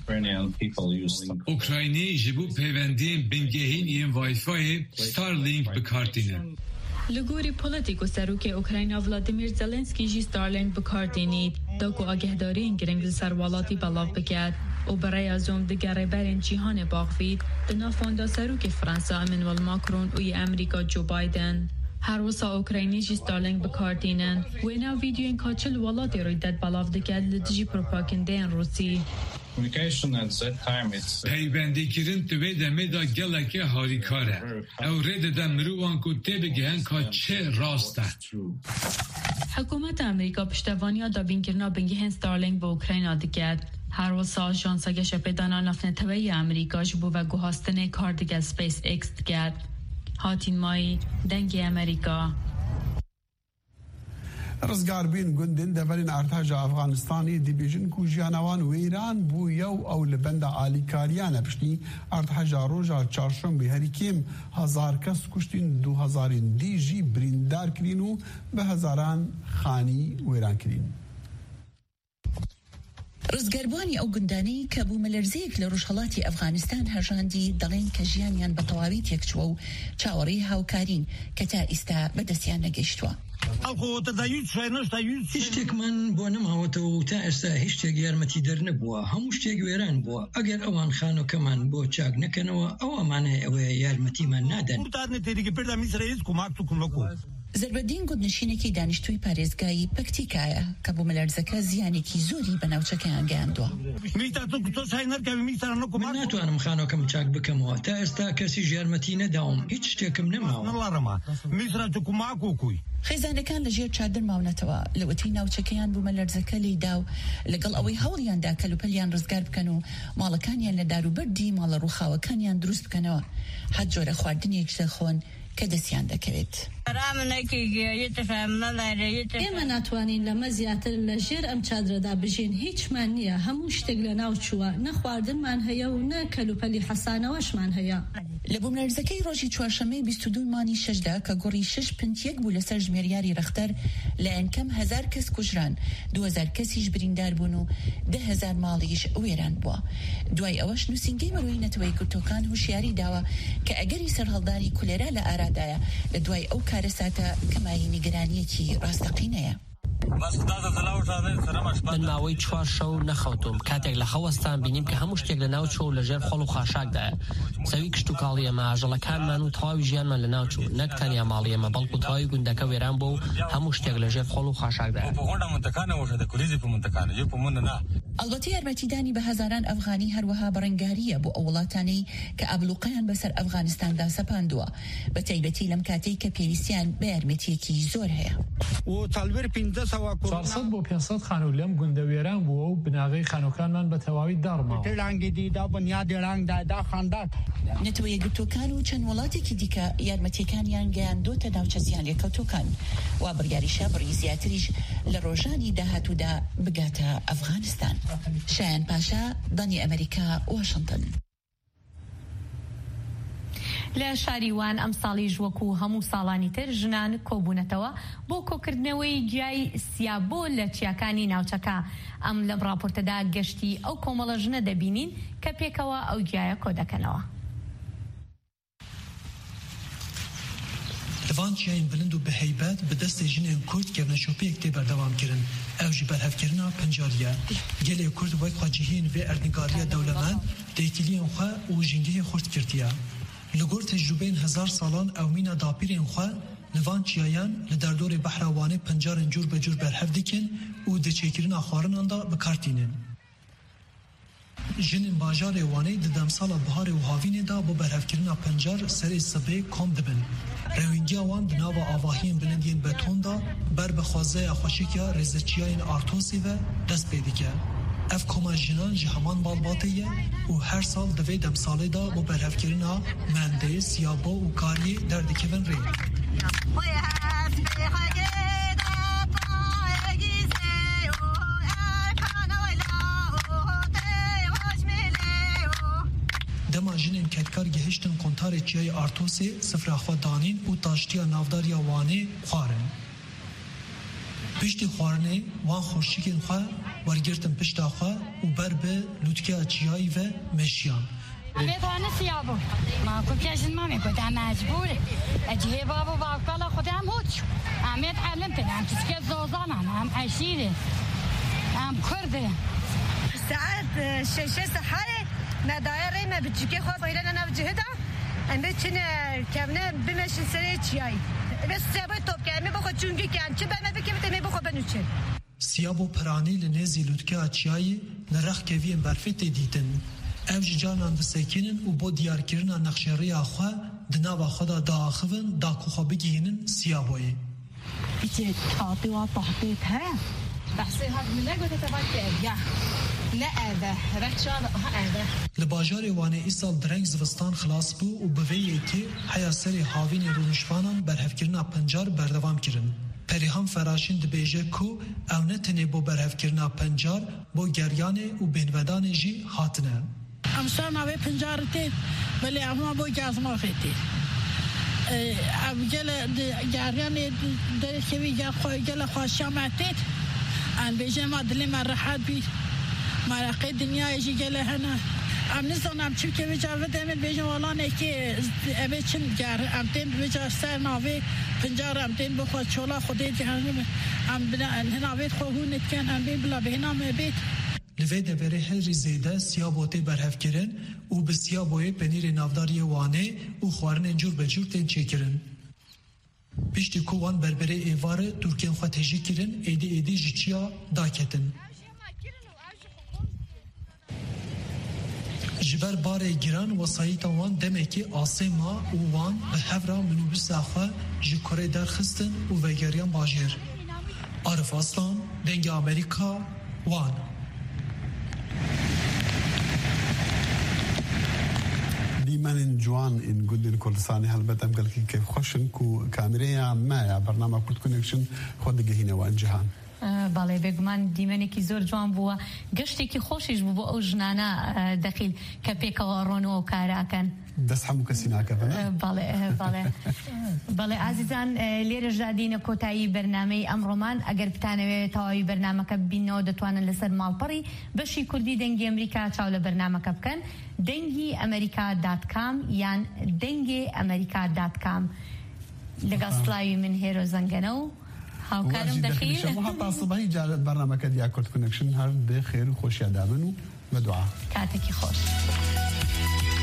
اوکراینی جبو پیوندین بنگهین این وایفای ستارلینک بکارتینن. لگوری پولیتیک و سروک اوکراین ولادیمیر زلنسکی جی ستارلینک بکارتینید داکو آگهداری این گرنگ سروالاتی بلاف بکد و برای ازوم دگره برین جیهان باقوید دنا فوندا سروک فرانسا امانوئل ماکرون و امریکا جو بایدن. هر وسا اوکراینی جی ستارلینک بکارتینن و اینا ویدیو این کاچل والاتی روی داد بلاف دکد لدجی پروپاگنده این روسی. پیوندی کرن توی دمه دا گلکه هاریکاره او رد دا مروان کو تی بگهن که چه راسته. حکومت امریکا پشتوانیا دا بینکرنا بنگهن ستارلینک با اوکراین دکد. هر وسا شانسا گشه پیدانا نفن توی امریکا جبو و گوهاستن کار دیگه سپیس ایکس دکد. هاتین مایی دنگ امریکا. رزگار بین گندن دولین ارتاج افغانستانی دیبیجن کو جانوان و ایران بو یو او لبند آلیکاریان پشتی ارتاج روزا چهارشنبه هریکیم 1000 کس کشتین 2000 دیجی بریندار کرینو به هزاران خانی و ایران کرین. ڕزگاربوانی ئەو گوندانەی کە بوو مەلەرزەیەک لە ڕۆژهەڵاتی ئەفغانستان هەژاندی دەڵێن کە ژیانیان بە تەواوی تێکچووە و چاوەڕێی هاوکارین کە تا ئێستا بەدەستیان نەگەیشتووە. شتێکمان بۆ نەماوەتەوە و تا ئێستا هیچ شتێک یارمەتی دەرنەبووە هەموو شتێک وێران بووە ئەگەر ئەوان خانۆکەمان بۆ چاک نەکەنەوە ئەوەمانەیە ئەوەیە یارمەتیمان نادەن. زربەدین گوتنشینێکی دانیشتووی پارێزگایی پەکتیکایە کە بۆ مەلەرزەکە زیانێکی زۆری بە ناوچەکەیان گەیاندووە. من ناتوانم خانۆکەم چاک بکەمەوە تا ئێستا کەسی یارمەتی نەداوم هیچ شتێکم نەماوە. خێزانەکان لەژێر چادر ماونەتەوە لە وەتی ناوچەکەیان بوو مەلەرزەکە لێدا و لەگەڵ ئەوەی هەوڵیاندا کەلوپەلیان ڕزگار بکەن و ماڵەکانیان لە داروبەردی ماڵە ڕووخاوەکانیان دروست بکەنەوە هەر جۆرە خواردنێک دەخۆن کە دەستیان دەکەوێت. ئێمە ناتوانین لەمە زیاتر لە ژێر ئەم چادرەدا بژین هیچمان نییە هەموو شتێک لە ناو چووە نە خواردنمان هەیە و نە کەلوپەلی حەسانەوەشمان هەیە. لە بوومەلەرزەکەی ڕۆژی چوارشەمەی 22 مانی 6دا کە گۆڕی 6.1 بوو لەسەر ژمێریاری رەختەر لە ئەنکەم 1000 کەس کوژران 2000 کەسیش بریندار بوون و 10,000 ماڵیش وێران بووە. دوای ئەوەش نووسینگەی مەروی نەتەوەی گرتوەکان هوشیاری داوە کە ئەگەری سەرهەڵدانی کولێرا لە ئارادایە لە دوای ئەو کارەساتە کەمایی نیگەرانیەکی ڕاستەقینەیە. من ماوەی 4 شەو نەخەوتم کاتێک لە خەوەستان بینیم کە هەموو شتێک لە ناوچوو و لەژێر خۆڵ و خاشاکدایە زەوی کشت و کاڵی ئەمە ئاژەڵەکانمان و تەواوی ژیانمان لە ناوچوو نەک تەنیا ماڵی ئەمە بەڵکو تەواوی گوندەکە وێران بوو و هەموو شتێک لەژێر خۆڵ و خاشاکدایە. ئەڵبەتە یارمەتیدانی بە هەزاران ئەفغانی هەروەها بەڕێنگاریە بۆ ئەو وڵاتانەی کە ئابلوقەیان بەسەر ئەفغانستاندا سەپاندووە بە تایبەتی لەم کاتەی کە پێویستیان بە یارمەتیەکی زۆر هەیە. 400 بۆ 500 خانوو لەم گوندە وێران بووە و بناغی خانۆکانمان بە تەواوی داڕماوە. نەتەوە یەکگرتوەکان و چەند وڵاتێکی دیکە یارمەتیەکانیان گەیاندۆتە ناوچە زیان لێکەوتوەکان وا بڕیاریشە بڕی زیاتریش لە ڕۆژانی داهاتوودا بگاتە ئەفغانستان. شایان پاشا دانی ئەمریکا واشنگتن. لە شاریوان ئەم ساڵیش وەکو هەموو ساڵانی تر ژنان کۆبوونەتەوە بۆ کۆکردنەوەی گیای سیابۆ لە چیاکانی ناوچەکە. ئەم لەم راپۆرتەدا گەشتی ئەو کۆمەڵە ژنە دەبینین کە پێکەوە ئەو گیایە کۆ دەکەنەوە. لەوان چیایین بلند و بەهەیبەت بە دەستێ ژنێن کورد کێونەشۆپەیەک تێ بەردەوامکردن ئەو ژی بەرهەفکردنا پەنجاریە گەلێ کورد وەک خواجیهین وێ ئەردنگاریە دەولەمەند دەیتیلیان خوا و ژینگەیە خورد کردیە. لەگۆر تەجروبەین 1000 ساڵان ئەومینە داپیرێن خوا لەوان چیایان لە دەردۆرێ بەحراوانێ پەنجارن جور بەجور بەرهەف دکن و دەچێکردنا خواردناندا بەکارتینن. ژنên bajarê Wanê di demsala biharê û havînê da bo berhevkirina pencar serê sibê kom dibin. Rewîngiya wan di nava avahiyên bilindiyên beton da ber bi xwazeya xweşikiya rêzirçiyayên Artosê ve dest pê dike. Ev koma jinan ji heman malbatê ye û her sal di vê demsalê da bo berhevkirina mendê, siyabo û kariyê derdikevin rê. Dema jinên ketkar gihiştin kontarê çiyayê Artosê sifra xwe danîn û taştiya navdariya Wanê xwarin. Piştî xwarinê wan xweşikên xwe wergirtin pişta xwe û ber bi lûtkeya çiyayî ve meşiyan. میتونه سیابو ما کوکیشن ما میکنم مجبوره اجهی بابو باقالا خودم هوچ امیت علم تنم چیزکه زوزانم هم عشیره هم کرده ساعت 6 سحره ندایره ما بتجيكي خاص إلى أنا بجهدها أنا بتشين كمنا بمشي سريع شيء بس سبب توب كأمي بخو چونگی کن چه بنا بکی بتمی بخو بنوچه سیابو پرانی لنزی لودکه چیایی لرخ کوین برفت دیدن اوج جانان بسکینن و با دیار کردن نقشه‌ری آخوا دنوا خدا داخون داکو بگیرن سیابوی. بیچه آتی و پاهتی ها. بحثی ها مله گوته تباکه یا نه اده رکشان ها اده. لباجار وانه ایسال درنگ زوستان خلاص بو و بویی که حیا سری هاوین رونشوانان برهفکرنا پنجار بردوام کردن. پریهم فراشین دبیجه کو او نتنه بو برهفکرنا پنجار بو گریانه و بینودان جی هاتنه. امسال ما به پنجارتی ولی اما با جازما خیتی ابجل جریان درسوی جل خاشاماتت ان بيجي ما دلي ما راحت بي ما لقيت دنيا يجي جل هنا ام نزانم چی که وجا ودم بجوالانه که ابي چن جار ام تن وجا سناوي پنجار ام تن بخو چولا خودي جهنم ام بنا هنا بيت خو هون كان ام بلا بهنا ما بيت لوی دوره هری زیده سیابوتی برهف کرن و به سیابوی پنیر نافداری وانه و خوارن انجور به جور تن چکرن. پشتی کوان بربره ایواره ترکیان خواه تجی کرن ایدی جیچیا داکتن. جبر باره گیران و سایتا وان دمکی آسیما و وان به هفرا منوبس آخواه جکره درخستن و وگریان باجر. عارف اصلان دنگ امریکا وان. دیمن جوان این گودن کردستانی هلبت ام گلکی که خوشن کو کامریا ما برنامه کرد کنکشن خود گهینه وان جهان. بله بگمان دیمنێکی زۆر جوان بووە گەشتێکی خۆشیش بوو بۆ ئەو ژنانە دەخیل کە پێکەوە ڕۆنەوە کاراکەن دەست هەموو کەسی ناکەن بەڵێ ئازیزان لێرەشدا دینە کۆتایی بەرنامەی ئەمڕۆمان ئەگەر بتانەوێت تەواوی بەرنامەکە ببینەوە دەتوانن لەسەر ماڵپەڕی بەشی کوردی دەنگی ئەمریکا چاو لە بەرنامەکە بکەن دەنگی ئەمریکا.com یان دەنگی ئەمریکا.com لەگەڵ سڵاوی من هێرۆ زەنگەنە و هاوکارم دەخیل شما حتی صبحی جارت برنامه که دیا کرد کنکشن هر به خیر و خوشی دامن و دعا کاتێکی خۆش